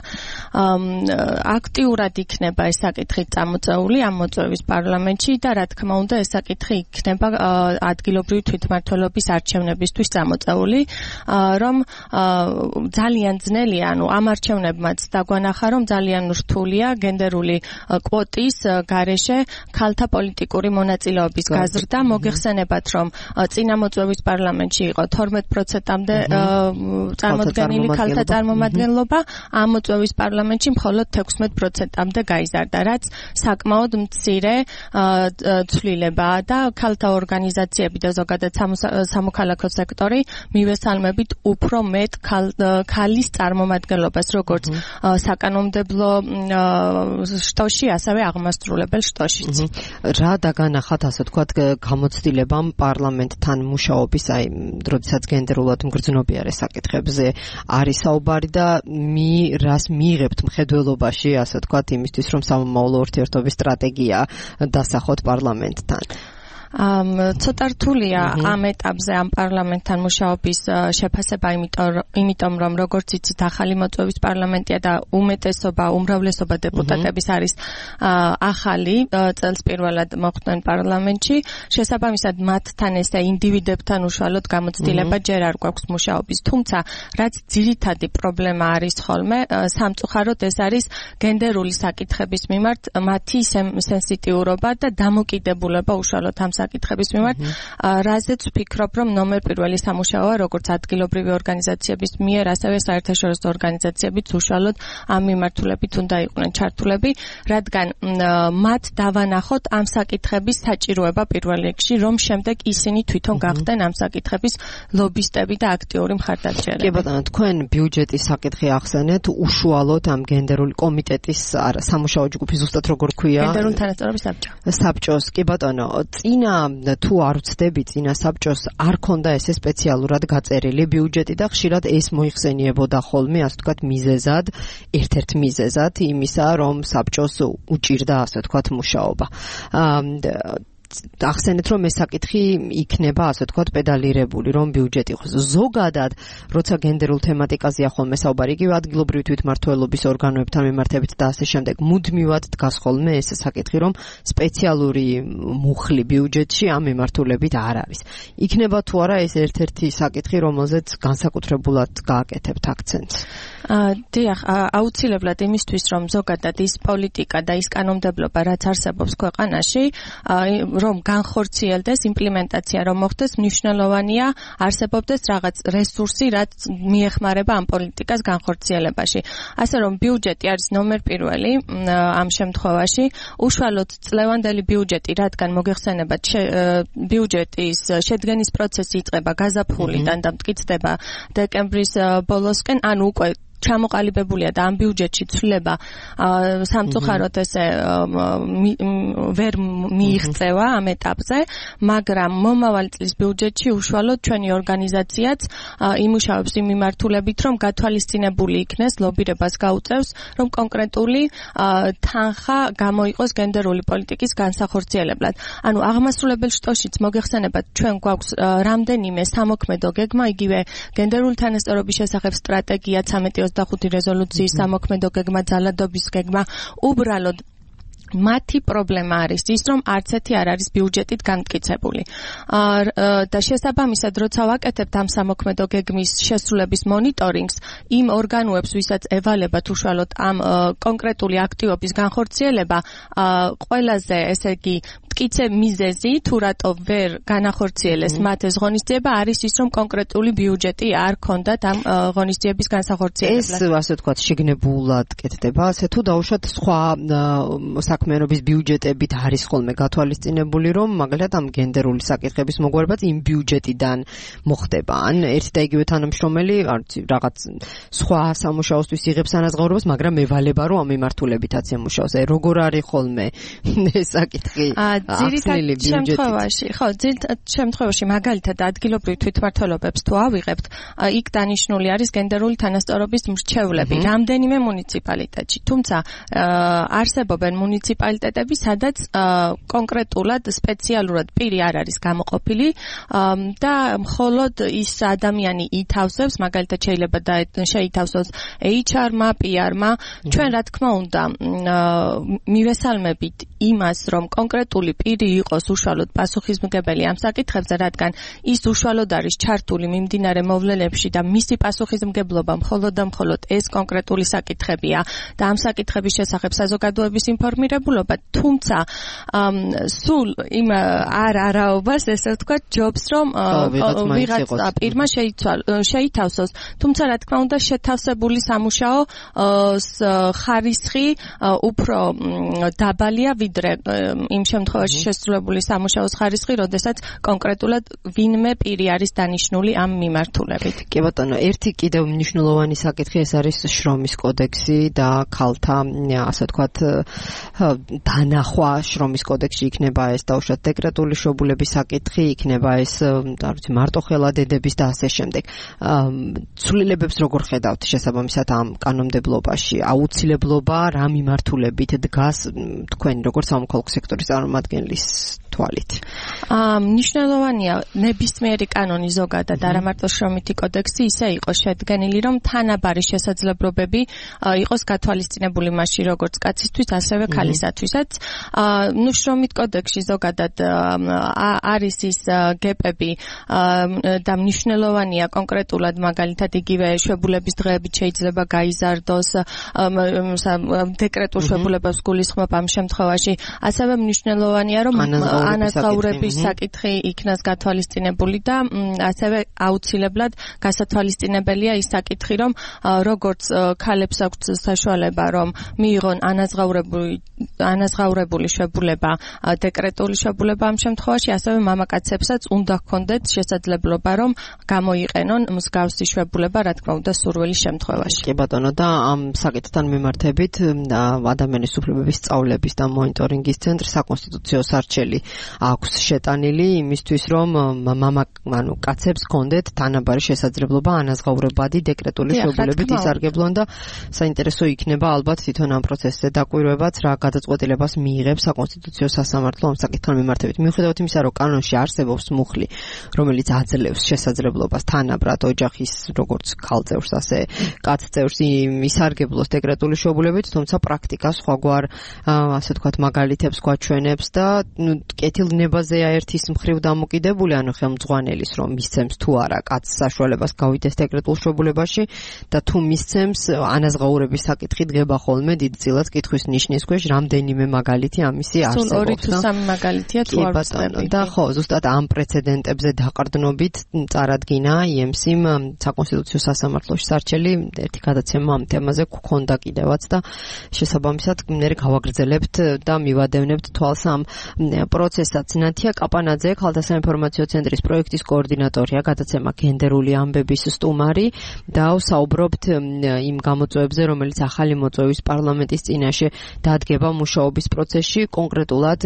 აქტიურად იქნება ეს საკითხი წამოწეული ამ მოწვევის პარლამენტში და რა თქმა უნდა ეს საკითხი იქნება ადგილობრივი თვითმმართველობის არჩევნებისთვის წამოწეული, რომ ძალიან ძნელია, ანუ ამ არჩევნებმაც დაგვანახა, რომ ძალიან რთულია გენდერული კვოტის გარეშე ქალთა პოლიტიკური მონაწილეობის გაზრდა. მოგეხსენებათ, რომ წინა მოწვევის პარლამენტში იყო თორმეტ პროცენტამდე წარმოდგენილი ქალთა წარმომადგენლობა, ამ მოწვევის პარლამენტში მხოლოდ თექვსმეტ პროცენტამდე გაიზარდა, რაც საკმაოდ მცირე ცვლილებაა და ქალთა ორგანიზაციები და ზოგადად სამოქალაქო სექტორი მივესალმებით უფრო მეტ ქალის წარმომადგენლობას, როგორც საკანონმდებლო შტოში, ასევე აღმასრულებელ შტოშიც. რა დაგანახათ, ასე ვთქვათ, გამოცდილებამ პარლამენტთან მუშაობის, აი, როდესაც გენდერულად მგრძნობიარე საკითხებზე არის საუბარი და მი რას მიიღებთ მხედველობაში, ასე ვთქვათ, იმისთვის, რომ სამომავლო ურთიერთობის სტრატეგია დასახოთ პარლამენტთან. ცოტა რთულია ამ ეტაპზე ამ პარლამენტთან მუშაობის შეფასება, იმიტომ რომ როგორც იცით, ახალი მოწვევის პარლამენტია და უმეტესობა, უმრავლესობა დეპუტატების არის ახალი, წელს პირველად მოხვდნენ პარლამენტში. შესაბამისად, მათთან ესე ინდივიდებთან უშუალოდ გამოცდილება ჯერ არ გვაქვს მუშაობის. თუმცა, რაც ძირითადი პრობლემა არის ხოლმე, სამწუხაროდ ეს არის გენდერული საკითხების მიმართ მათი სენსიტიურობა და დამოკიდებულება უშუალოდ ამ საკითხების მიმართ, რაზეც ვფიქრობ, რომ ნომერ პირველი სამუშაოა, როგორც ადგილობრივი ორგანიზაციების მიერ, ასევე საერთაშორისო ორგანიზაციებიც უშუალოდ ამ მიმართულებით უნდა იყვნენ ჩართულები, რადგან მათ დავანახოთ ამ საკითხების საჭიროება პირველ რიგში, რომ შემდეგ ისინი თვითონ გახდნენ ამ საკითხების ლობისტები და აქტიური მხარდამჭერები. კი ბატონო, თქვენ ბიუჯეტის საკითხი ახსენეთ, უშუალოდ ამ გენდერული კომიტეტის სამუშაო ჯგუფი ზუსტად როგორ ქვია? გენდერული თანასწორობის საბჭო. საბჭოს, კი ბატონო, წინა თუ არ ვცდები, წინა საბჭოს არ ქონდა ესე სპეციალურად გაწერილი ბიუჯეტი და ხშირად ეს მოიხსენიებოდა ხოლმე, ასე ვთქვათ, მიზეზად, ერთ-ერთ მიზეზად იმისა, რომ საბჭოს უჭირდა, ასე ვთქვათ, მუშაობა. ახსენეთ, რომ ეს საკითხი იქნება, ასე ვთქვათ, პედალირებული, რომ ბიუჯეტი იყოს. ზოგადად, როცა გენდერულ თემატიკაზეა ხოლმე საუბარი, იგივე ადგილობრივი თვითმმართველობის ორგანოებთან მიმართებით და ასე შემდეგ, მუდმივად დგას ხოლმე ეს საკითხი, რომ სპეციალური მუხლი ბიუჯეტში ამ მიმართულებით არ არის. იქნება თუ არა ეს ერთ-ერთი საკითხი, რომელზეც განსაკუთრებულად გააკეთებთ აქცენტს? დიახ, აუცილებლად იმისთვის, რომ ზოგადად ის პოლიტიკა და ის კანონმდებლობა, რაც არსებობს ქვეყანაში, რომ განხორციელდეს, იმპლემენტაცია რომ მოხდეს, მნიშვნელოვანია არსებობდეს რაღაც რესურსი, რაც მიეხმარება ამ პოლიტიკას განხორციელებაში. ასე რომ ბიუჯეტი არის ნომერ პირველი ამ შემთხვევაში, უშუალოდ წლევანდელი ბიუჯეტი, რადგან მოგეხსენებათ, ბიუჯეტის შედგენის პროცესი იწყება გაზაფხულიდან და მტკიცდება დეკემბრის ბოლოსკენ, ანუ უკვე ჩამოყალიბებულია და ამ ბიუჯეტში ცვლილება სამწუხაროდ ესე ვერ მიიღწევა ამ ეტაპზე, მაგრამ მომავალ წლის ბიუჯეტში უშუალოდ ჩვენი ორგანიზაციაც იმუშავებს იმ მიმართულებით, რომ გათვალისწინებული იქნეს, ლობირებას გაუწევს, რომ კონკრეტული თანხა გამოიყოს გენდერული პოლიტიკის განსახორციელებლად. ანუ აღმასრულებელ შტოშიც მოგეხსენებათ, ჩვენ გვაქვს რამდენიმე სამოქმედო გეგმა, იგივე გენდერული თანასწორობის შესახებ სტრატეგია ცამეტი ოცდახუთი რეზოლუციის სამოქმედო გეგმა, ძალადობის გეგმა, უბრალოდ მათი პრობლემა არის ის, რომ არც ერთი არ არის ბიუჯეტით განმტკიცებული. და შესაბამისად, როცა ვაკეთებთ ამ სამოქმედო გეგმის შესრულების მონიტორინგს, იმ ორგანოებს, ვისაც ევალებათ უშუალოდ ამ კონკრეტული აქტივობის განხორციელება, ყველაზე, ესე იგი, მტკიცე მიზეზი თუ რატო ვერ განახორციელეს მათ ეს ღონისძიება არის ის, რომ კონკრეტული ბიუჯეტი არ ქონდათ ამ ღონისძიების განსახორციელებლად. ეს ასე ვთქვათ შეგნებულად კეთდება, ასე თუ დაუშვათ სხვა საქმიანობის ბიუჯეტებით არის ხოლმე გათვალისწინებული, რომ მაგალითად ამ გენდერული საკითხების მოგვარებაც იმ ბიუჯეტიდან მოხდება. ან ერთი და იგივე თანამშრომელი რაღაც სხვა სამუშაოსთვის იღებს ანაზღაურებას, მაგრამ ევალება რომ ამ მიმართულებითაც ემუშაოს. აი როგორ არის ხოლმე ეს საკითხი ახსნილი ბიუჯეტით? შემთხვევაში, ხო, ძირითადად შემთხვევაში მაგალითად ადგილობრივ თვითმმართველობებს თუ ავიღებთ, იქ დანიშნული არის გენდერული თანასწორობის მრჩევლები რამდენიმე მუნიციპალიტეტში. თუმცა არსებობენ მუნიციპალიტეტები, სადაც კონკრეტულად სპეციალურად პირი არ არის გამოყოფილი და მხოლოდ ის ადამიანი ითავსებს, მაგალითად შეიძლება შეითავსოს ეიჩ არ-მა, პი არ-მა. ჩვენ რა თქმა უნდა მივესალმებით იმას, რომ კონკრეტული პირი იყოს უშუალოდ პასუხისმგებელი ამ საკითხებზე, რადგან ის უშუალოდ არის ჩართული მიმდინარე მოვლენებში და მისი პასუხისმგებლობა მხოლოდ და მხოლოდ ეს კონკრეტული საკითხებია და ამ საკითხების შესახებ საზოგადოების ინფორმირებულობა, თუმცა სულ იმ არ არაობას, ესე ვთქვათ, ჯობს, რომ ვიღაცა პირმა შეითავსოს, თუმცა რა თქმა უნდა შეთავსებული სამუშაო ხარისხი უფრო დაბალია ვიდრე იმ შემთხვევაში შესრულებული სამუშაოს ხარისხი, როდესაც კონკრეტულად ვინმე პირი არის დანიშნული ამ მიმართულებით. კი ბატონო, ერთი კიდევ მნიშვნელოვანი საკითხი ეს არის შრომის კოდექსი და ქალთა, ასე ვთქვათ, დანახვა შრომის კოდექსში იქნება ეს დაუშვათ დეკრეტული შობულების საკითხი, იქნება ეს, არ ვიცი, მარტოხელა-დედების და ასე შემდეგ. ცვლილებებს როგორ ხედავთ შესაბამისად ამ კანონმდებლობაში? აუცილებლობა რა მიმართულებით დგას თქვენი როგორც სამოქალაქო სექტორის წარმომადგენლის თვალით? მნიშვნელოვანია ნებისმიერი კანონი ზოგადად, არა მარტო შრომითი კოდექსი ისე იყოს შედგენილი, რომ თანაბარი შესაძლებლობები იყოს გათვალისწინებული მასში როგორც კაცისთვის, ასევე ქალისათვისაც. ნუ შრომით კოდექსში ზოგადად არის ის გეპები და მნიშვნელოვანია კონკრეტულად მაგალითად იგივე შვებულების დღეებით შეიძლება გაიზარდოს დეკრეტულ შვებულებას გულისხმობ ამ შემთხვევაში. ასევე მნიშვნელოვანია რომ ანაზღაურების საკითხი იქნას გათვალისწინებული და ასევე აუცილებლად გასათვალისწინებელია ის საკითხი, რომ როგორც ქალებს აქვთ საშუალება რომ მიიღონ ანაზღაურებული ანაზღაურებული შვებულება, დეკრეტული შვებულება ამ შემთხვევაში, ასევე მამაკაცებსაც უნდა ჰქონდეთ შესაძლებლობა რომ გამოიყენონ მსგავსი შვებულება, რა თქმა უნდა, სურვილის შემთხვევაში. კი ბატონო, და ამ საკითხთან მიმართებით ადამიანის უფლებების სწავლების და მონიტორინგის ცენტრ საკონსტიტუციო სარჩელი აქვს შეტანილი იმისთვის, რომ მამა, ანუ კაცებს ჰქონდეთ თანაბარი შესაძლებლობა ანაზღაურებადი დეკრეტული შვებულებით ისარგებლონ და საინტერესო იქნება ალბათ თვითონ ამ პროცესზე დაკვირვებაც, რა გადაწყვეტილებას მიიღებს საკონსტიტუციო სასამართლო ამ საკითხთან მიმართებით. მიუხედავად იმისა, რომ კანონში არსებობს მუხლი, რომელიც აძლევს შესაძლებლობას თანაბრად ოჯახის როგორც ქალ წევრს, ასე კაც წევრს ისარგებლოს დეკრეტული შვებულებით, თუმცა პრაქტიკა სხვაგვარ, ასე ვთქვათ, მაგალითებს გვაჩვენებს და კეთილნებაზეა ერთის მხრივ დამოკიდებული, ანუ ხელმძღვანელის რომ მისცემს თუ არა კაცს საშუალებას გავიდეს დეკრეტულ შვებულებაში და თუ მისცემს ანაზღაურების საკითხი დგება ხოლმე დიდწილად კითხვის ნიშნის ქვეშ, რამდენიმე მაგალითი ამისი არსებობს. სულ ორი თუ სამი მაგალითია თუ არ ვწდები. და ხო, ზუსტად ამ პრეცედენტებზე დაყრდნობით წარადგინა ი ემ სი-მ საკონსტიტუციო სასამართლოში სარჩელი ერთი გადაცემა ამ თემაზე გქონდა კიდევაც და შესაბამისად მე გავაგრძელებთ და მივადევნებთ თვალს ამ პროცესსაც. ნათია კაპანაძე, ქალთა საინფორმაციო ცენტრის პროექტის კოორდინატორია, გადაცემა გენდერული ამბების სტუმარი და ვსაუბრობთ იმ გამოწვევებზე, რომელიც ახალი მოწვევის პარლამენტის წინაშე დადგება მუშაობის პროცესში, კონკრეტულად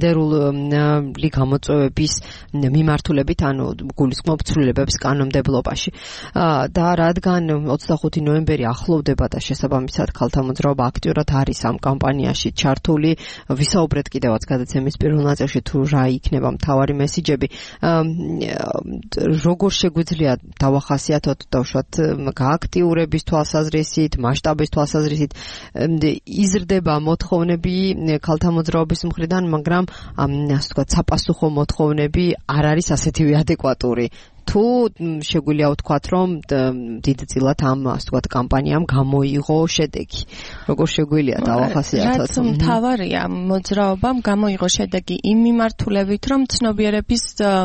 გენდერული გამოწვევების მიმართულებით, ანუ გულისხმობ ცვლილებებს კანონმდებლობაში. და რადგან ოცდახუთი ნოემბერი ახლოვდება და შესაბამისად ქალთა მოძრაობა აქტიურად არის ამ კამპანიაში ჩართული, ვისაუბრეთ კიდევაც გადაცემის პირველ ნაწილში თუ რა იქნება მთავარი მესიჯები. როგორ შეგვიძლია დავახასიათოთ დავუშვათ გააქტიურების თვალსაზრისით, მასშტაბის თვალსაზრისით, იზრდება მოთხოვნები ქალთა მოძრაობის მხრიდან, მაგრამ ასე ვთქვათ, საპასუხო მოთხოვნები არ არის ასეთივე ადეკვატური თუ შეგვიძლია ვთქვათ, რომ დიდწილად ამ ასე ვთქვათ კამპანიამ გამოიღო შედეგი. როგორ შეგვიძლია დავახასიათოთ? რაც მთავარია მოძრაობამ გამოიღო შედეგი იმ მიმართულებით, რომ ცნობიერების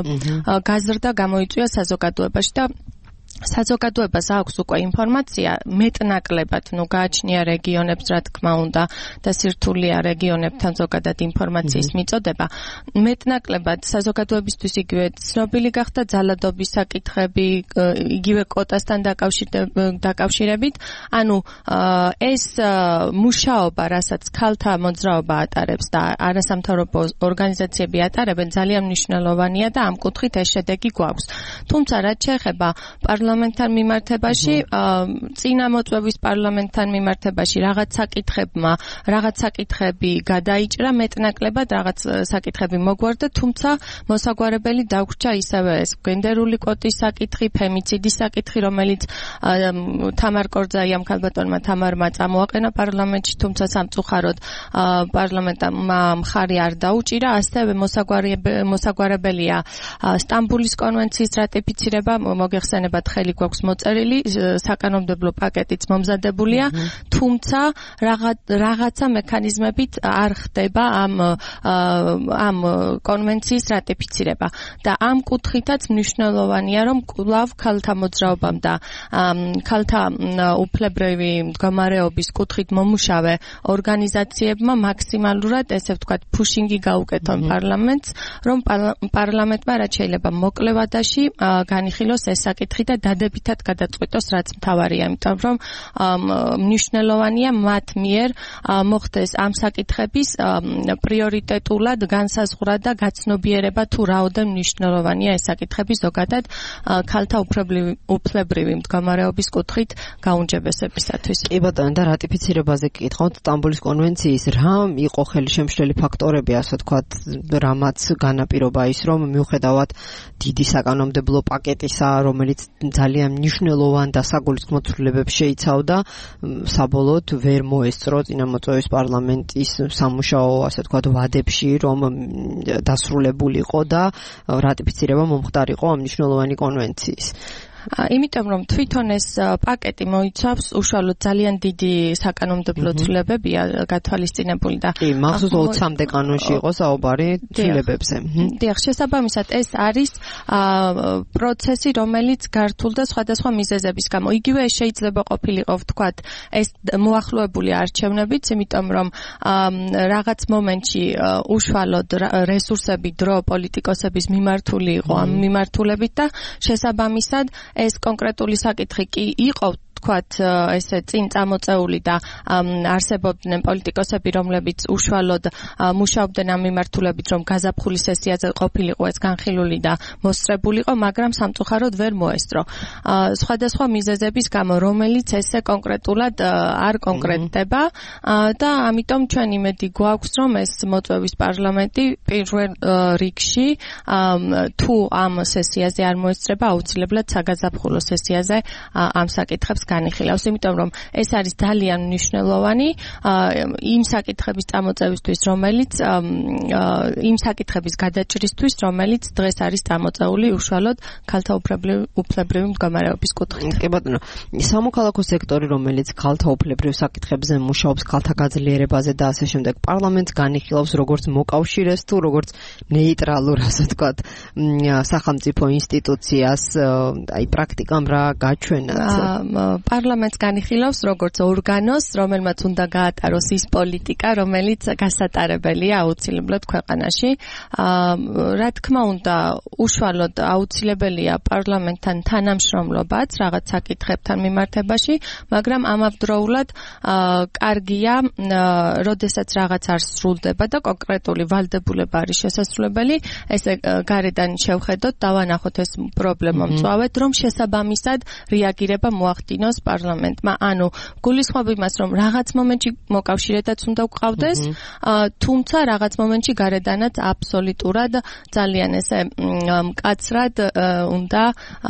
გაზრდა გამოიწვია საზოგადოებაში და საზოგადოებას აქვს უკვე ინფორმაცია მეტნაკლებად, ნუ გააჩნია რეგიონებს, რა თქმა უნდა, და სირთულეა რეგიონებთან ზოგადად ინფორმაციის მიწოდება. მეტნაკლებად საზოგადოებისთვის იგივე ცნობილი გახდა ძალადობის საკითხები, იგივე კვოტასთან დაკავშირებით. ანუ ეს მუშაობა, რასაც ქალთა მოძრაობა ატარებს და არასამთავრობო ორგანიზაციები ატარებენ, ძალიან მნიშვნელოვანია და ამ კუთხით ეს შედეგი გვაქვს. თუმცა რაც შეეხება პარლამენტთან მიმართებაში, წინა მოწვევის პარლამენტთან მიმართებაში რაღაც საკითხებმა, რაღაც საკითხები გადაიჭრა მეტნაკლებად, რაღაც საკითხები მოგვარდა, თუმცა მოსაგვარებელი დაგვრჩა ისევე ეს გენდერული კვოტის საკითხი, ფემიციდის საკითხი, რომელიც თამარ კორძაიამ ქალბატონმა თამარმა წამოაყენა პარლამენტში, თუმცა სამწუხაროდ პარლამენტმა მხარი არ დაუჭირა, ასევე მოსაგვარებელია სტამბულის კონვენციის რატიფიცირება, მოგეხსენებათ ხელი გვაქვს მოწერილი, საკანონმდებლო პაკეტიც მომზადებულია, თუმცა რაღაცა მექანიზმებით არ ხდება ამ ამ კონვენციის რატიფიცირება. და ამ კუთხითაც მნიშვნელოვანია, რომ კვლავ ქალთა მოძრაობამ და ქალთა უფლებრივი მდგომარეობის კუთხით მომუშავე ორგანიზაციებმა მაქსიმალურად, ესე ვთქვათ, ფუშინგი გაუკეთონ პარლამენტს, რომ პარლამენტმა რაც შეიძლება მოკლე ვადაში განიხილოს ეს საკითხი და დადებითად გადაწყვეტოს, რაც მთავარია, იმიტომ რომ მნიშვნელოვანია მათ მიერ მოხდეს ამ საკითხების პრიორიტეტულად განსაზღვრა და გაცნობიერება, თუ რაოდენ მნიშვნელოვანია ეს საკითხები ზოგადად ქალთა უფლებრივი მდგომარეობის კუთხით გაუმჯობესებისათვის. კი ბატონო, და რატიფიცირებაზე კითხავთ, სტამბულის კონვენციის რა იყო ხელშემშლელი ფაქტორები, ასე ვთქვათ, რამაც განაპირობა ის, რომ მიუხედავად დიდი საკანონმდებლო პაკეტისა, რომელიც ძალიან მნიშვნელოვან და საგულისხმო ცვლილებებს შეიცავდა, საბოლოოდ ვერ მოესწრო წინამოწვევის პარლამენტის სამუშაო, ასე ვთქვათ, ვადებში, რომ დასრულებულიყო და რატიფიცირება მომხდარიყო ამ მნიშვნელოვანი კონვენციის. იმიტომ რომ თვითონ ეს პაკეტი მოიცავს უშუალოდ ძალიან დიდი საკანონმდებლო ცვლილებებია გათვალისწინებული და კი, მახსოვს ოცამდე კანონში იყო საუბარი ცვლილებებზე. დიახ, შესაბამისად ეს არის პროცესი, რომელიც გართულდა სხვადასხვა მიზეზების გამო. იგივე შეიძლება ყოფილიყო, ვთქვათ, ეს მოახლოებული არჩევნებიც, იმიტომ რომ რაღაც მომენტში უშუალოდ რესურსები, დრო პოლიტიკოსების მიმართული იყო ამ მიმართულებით და შესაბამისად ეს კონკრეტული საკითხი კი იყო ვთქვათ, ესე წინ წამოწეული და არსებობდნენ პოლიტიკოსები, რომლებიც უშუალოდ მუშაობდნენ ამ მიმართულებით, რომ გაზაფხული სესიაზე ყოფილიყო ეს განხილული და მოსწრებულიყო, მაგრამ სამწუხაროდ ვერ მოესწრო. სხვადასხვა მიზეზების გამო, რომელიც ესე კონკრეტულად არ კონკრეტდება და ამიტომ ჩვენ იმედი გვაქვს, რომ ეს მოწვევის პარლამენტი პირველ რიგში თუ ამ სესიაზე არ მოესწრება, აუცილებლად საგაზაფხულო სესიაზე ამ საკითხებს განიხილავს, იმიტომ რომ ეს არის ძალიან მნიშვნელოვანი იმ საკითხების წამოწევისთვის, რომელიც იმ საკითხების გადაჭრისთვის, რომელიც დღეს არის წამოწეული უშუალოდ ქალთა უფლებრივი მდგომარეობის კუთხით. კი ბატონო, სამოქალაქო სექტორი, რომელიც ქალთა უფლებრივ საკითხებზე მუშაობს, ქალთა გაძლიერებაზე და ასე შემდეგ, პარლამენტს განიხილავს როგორც მოკავშირეს თუ როგორც ნეიტრალურ, ასე ვთქვათ, სახელმწიფო ინსტიტუციას, აი პრაქტიკამ რა გაჩვენათ? პარლამენტს განიხილავს როგორც ორგანოს, რომელმაც უნდა გაატაროს ის პოლიტიკა, რომელიც გასატარებელია აუცილებლად ქვეყანაში. რა თქმა უნდა, უშუალოდ აუცილებელია პარლამენტთან თანამშრომლობაც რაღაც საკითხებთან მიმართებაში, მაგრამ ამავდროულად კარგია, როდესაც რაღაც არ სრულდება და კონკრეტული ვალდებულება არის შესაძლებელი, ესე გარედან შევხედოთ, დავანახოთ ეს პრობლემა მწვავედ, რომ შესაბამისად რეაგირება მოახდინოს გაიგონოს პარლამენტმა. ანუ გულისხმობ იმას, რომ რაღაც მომენტში მოკავშირედაც უნდა გვყავდეს, თუმცა რაღაც მომენტში გარედანაც აბსოლუტურად ძალიან ესე მკაცრად უნდა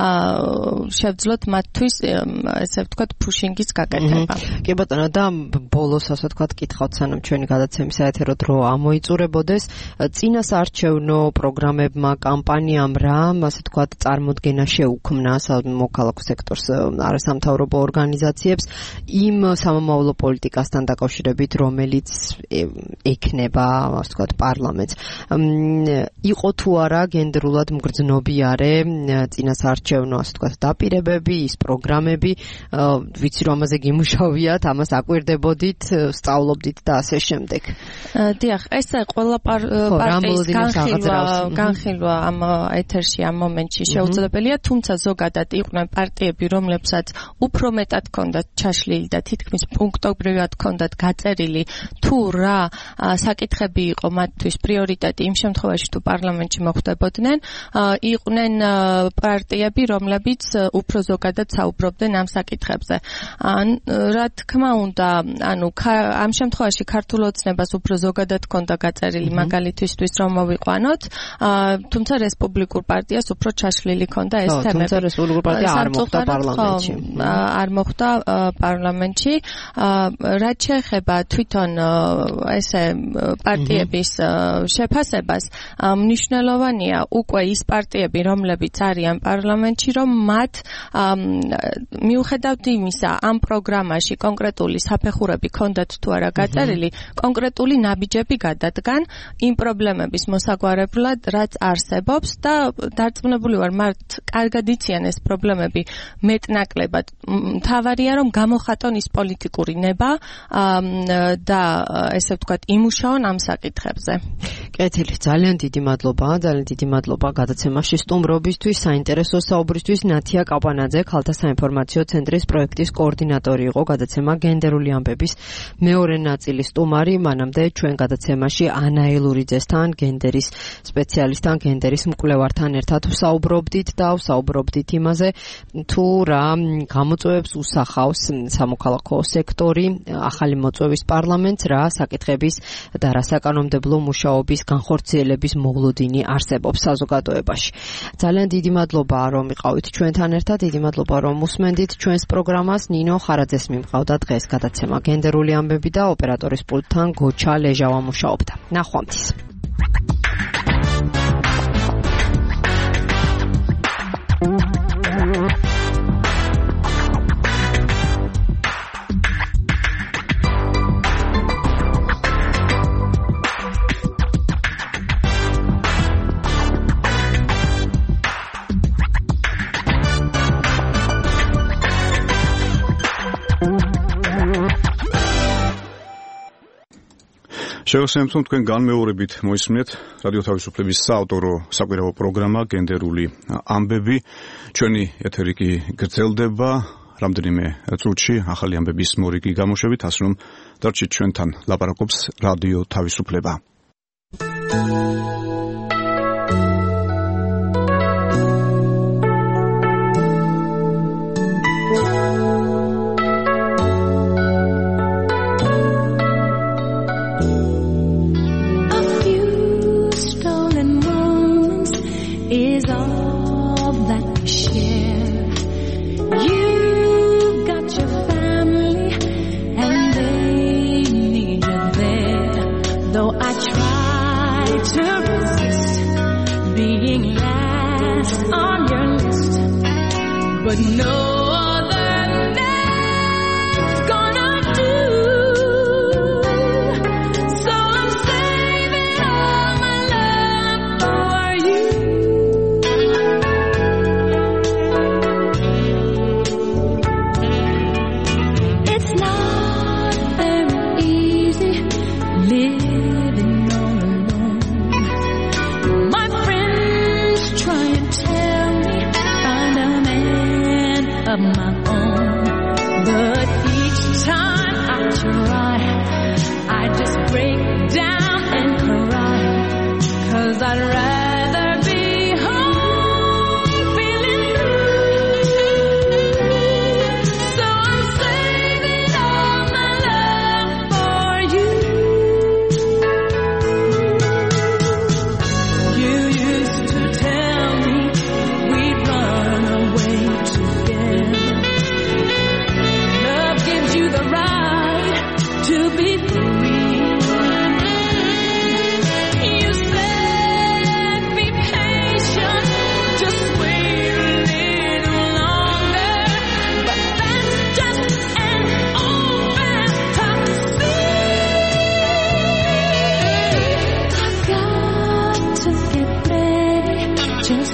შევძლოთ მათთვის ესე ვთქვათ pushing-ის გაკეთება. კი ბატონო, და ბოლოს ასე ვთქვათ კითხავთ, სანამ ჩვენი გადაცემის საეთერო დრო ამოიწურებოდეს, წინასაარჩევნო პროგრამებმა, კამპანიამ რა, ასე ვთქვათ, წარმოდგენა შეუქმნა მოქალაქო სექტორს, არასამთავრობო ორგანიზაციებს იმ სამომავლო პოლიტიკასთან დაკავშირებით, რომელიც ექნება, ასე ვთქვათ, პარლამენტს. იყო თუ არა გენდერულად მგრძნობიარე წინასაარჩევნო, ასე ვთქვათ, დაპირებები, ის პროგრამები, ვიცი რომ ამაზე გიმუშავიათ, ამას აკვირდებოდით, სწავლობდით და ასე შემდეგ. დიახ, ეს ყველა პარტიის განხილვა ამ ეთერში ამ მომენტში შეუძლებელია, თუმცა ზოგადად იყვნენ პარტიები, რომლებსაც უფრო მეტად ჰქონდათ ჩაშლილი და თითქმის პუნქტობრივად ჰქონდათ გაწერილი თუ რა საკითხები იყო მათთვის პრიორიტეტი იმ შემთხვევაში თუ პარლამენტში მოხვდებოდნენ, იყვნენ პარტიები, რომლებიც უფრო ზოგადად საუბრობდნენ ამ საკითხებზე. რა თქმა უნდა, ანუ ამ შემთხვევაში ქართულ ოცნებას უფრო ზოგადად ჰქონდა გაწერილი მაგალითისთვის რომ მოვიყვანოთ, თუმცა რესპუბლიკურ პარტიას უფრო ჩაშლილი ჰქონდა ეს თემები. თუმცა რესპუბლიკურ პარტია არ მოხვდა პარლამენტში. არ მოხვდა პარლამენტში. რაც შეეხება თვითონ ესე პარტიების შეფასებას, მნიშვნელოვანია უკვე ის პარტიები, რომლებიც არიან პარლამენტში, რომ მათ მიუხედავად იმისა, ამ პროგრამაში კონკრეტული საფეხურები ჰქონდათ თუ არა გაწერილი, კონკრეტული ნაბიჯები გადადგან იმ პრობლემების მოსაგვარებლად, რაც არსებობს და დარწმუნებული ვარ, მათ კარგად იციან ეს პრობლემები მეტნაკლებად. მთავარია, რომ გამოხატონ ის პოლიტიკური ნება და ესე ვთქვათ, იმუშაონ ამ საკითხებზე. კეთილი, ძალიან დიდი მადლობა, ძალიან დიდი მადლობა გადაცემაში სტუმრობისთვის, საინტერესო საუბრისთვის. ნათია კაპანაძე, ქალთა საინფორმაციო ცენტრის პროექტის კოორდინატორი იყო, გადაცემა გენდერული ამბების მეორე ნაწილის სტუმარი. მანამდე ჩვენ გადაცემაში ანა ელურიძესთან, გენდერის სპეციალისტთან, გენდერის მკვლევართან ერთად ვსაუბრობდით და ვსაუბრობდით იმაზე, თუ რა გამოწვევებს უსახავს სამოქალაქო სექტორი ახალი მოწვევის პარლამენტს, რა საკითხების და რა საკანონმდებლო მუშაობის განხორციელების მოლოდინი არსებობს საზოგადოებაში. ძალიან დიდი მადლობა რომ იყავით ჩვენთან ერთად, დიდი მადლობა რომ უსმენდით ჩვენს პროგრამას. ნინო ხარაძეს მიმყავდა დღეს გადაცემა გენდერული ამბები და ოპერატორის პულტთან გოჩა ლეჟავა მუშაობდა. ნახვამდის. შევასრულებთ თქვენ განმეორებით მოისმინეთ რადიო თავისუფლების საავტორო საკვირაო პროგრამა გენდერული ამბები. ჩვენი ეთერი კი გრძელდება რამდენიმე წუთში ახალი ამბების მორიგი გამოშვებით, ასე რომ დარჩით ჩვენთან, ლაპარაკობს რადიო თავისუფლება. But no other name's gonna do. So I'm saving all my love for you. It's not very easy living all alone. My friends try and tell me find a man of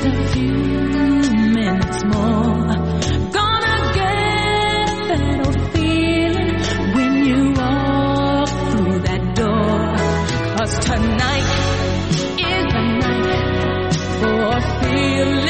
a few minutes more. Gonna get that old feeling when you walk through that door. 'Cause tonight is the night for feeling.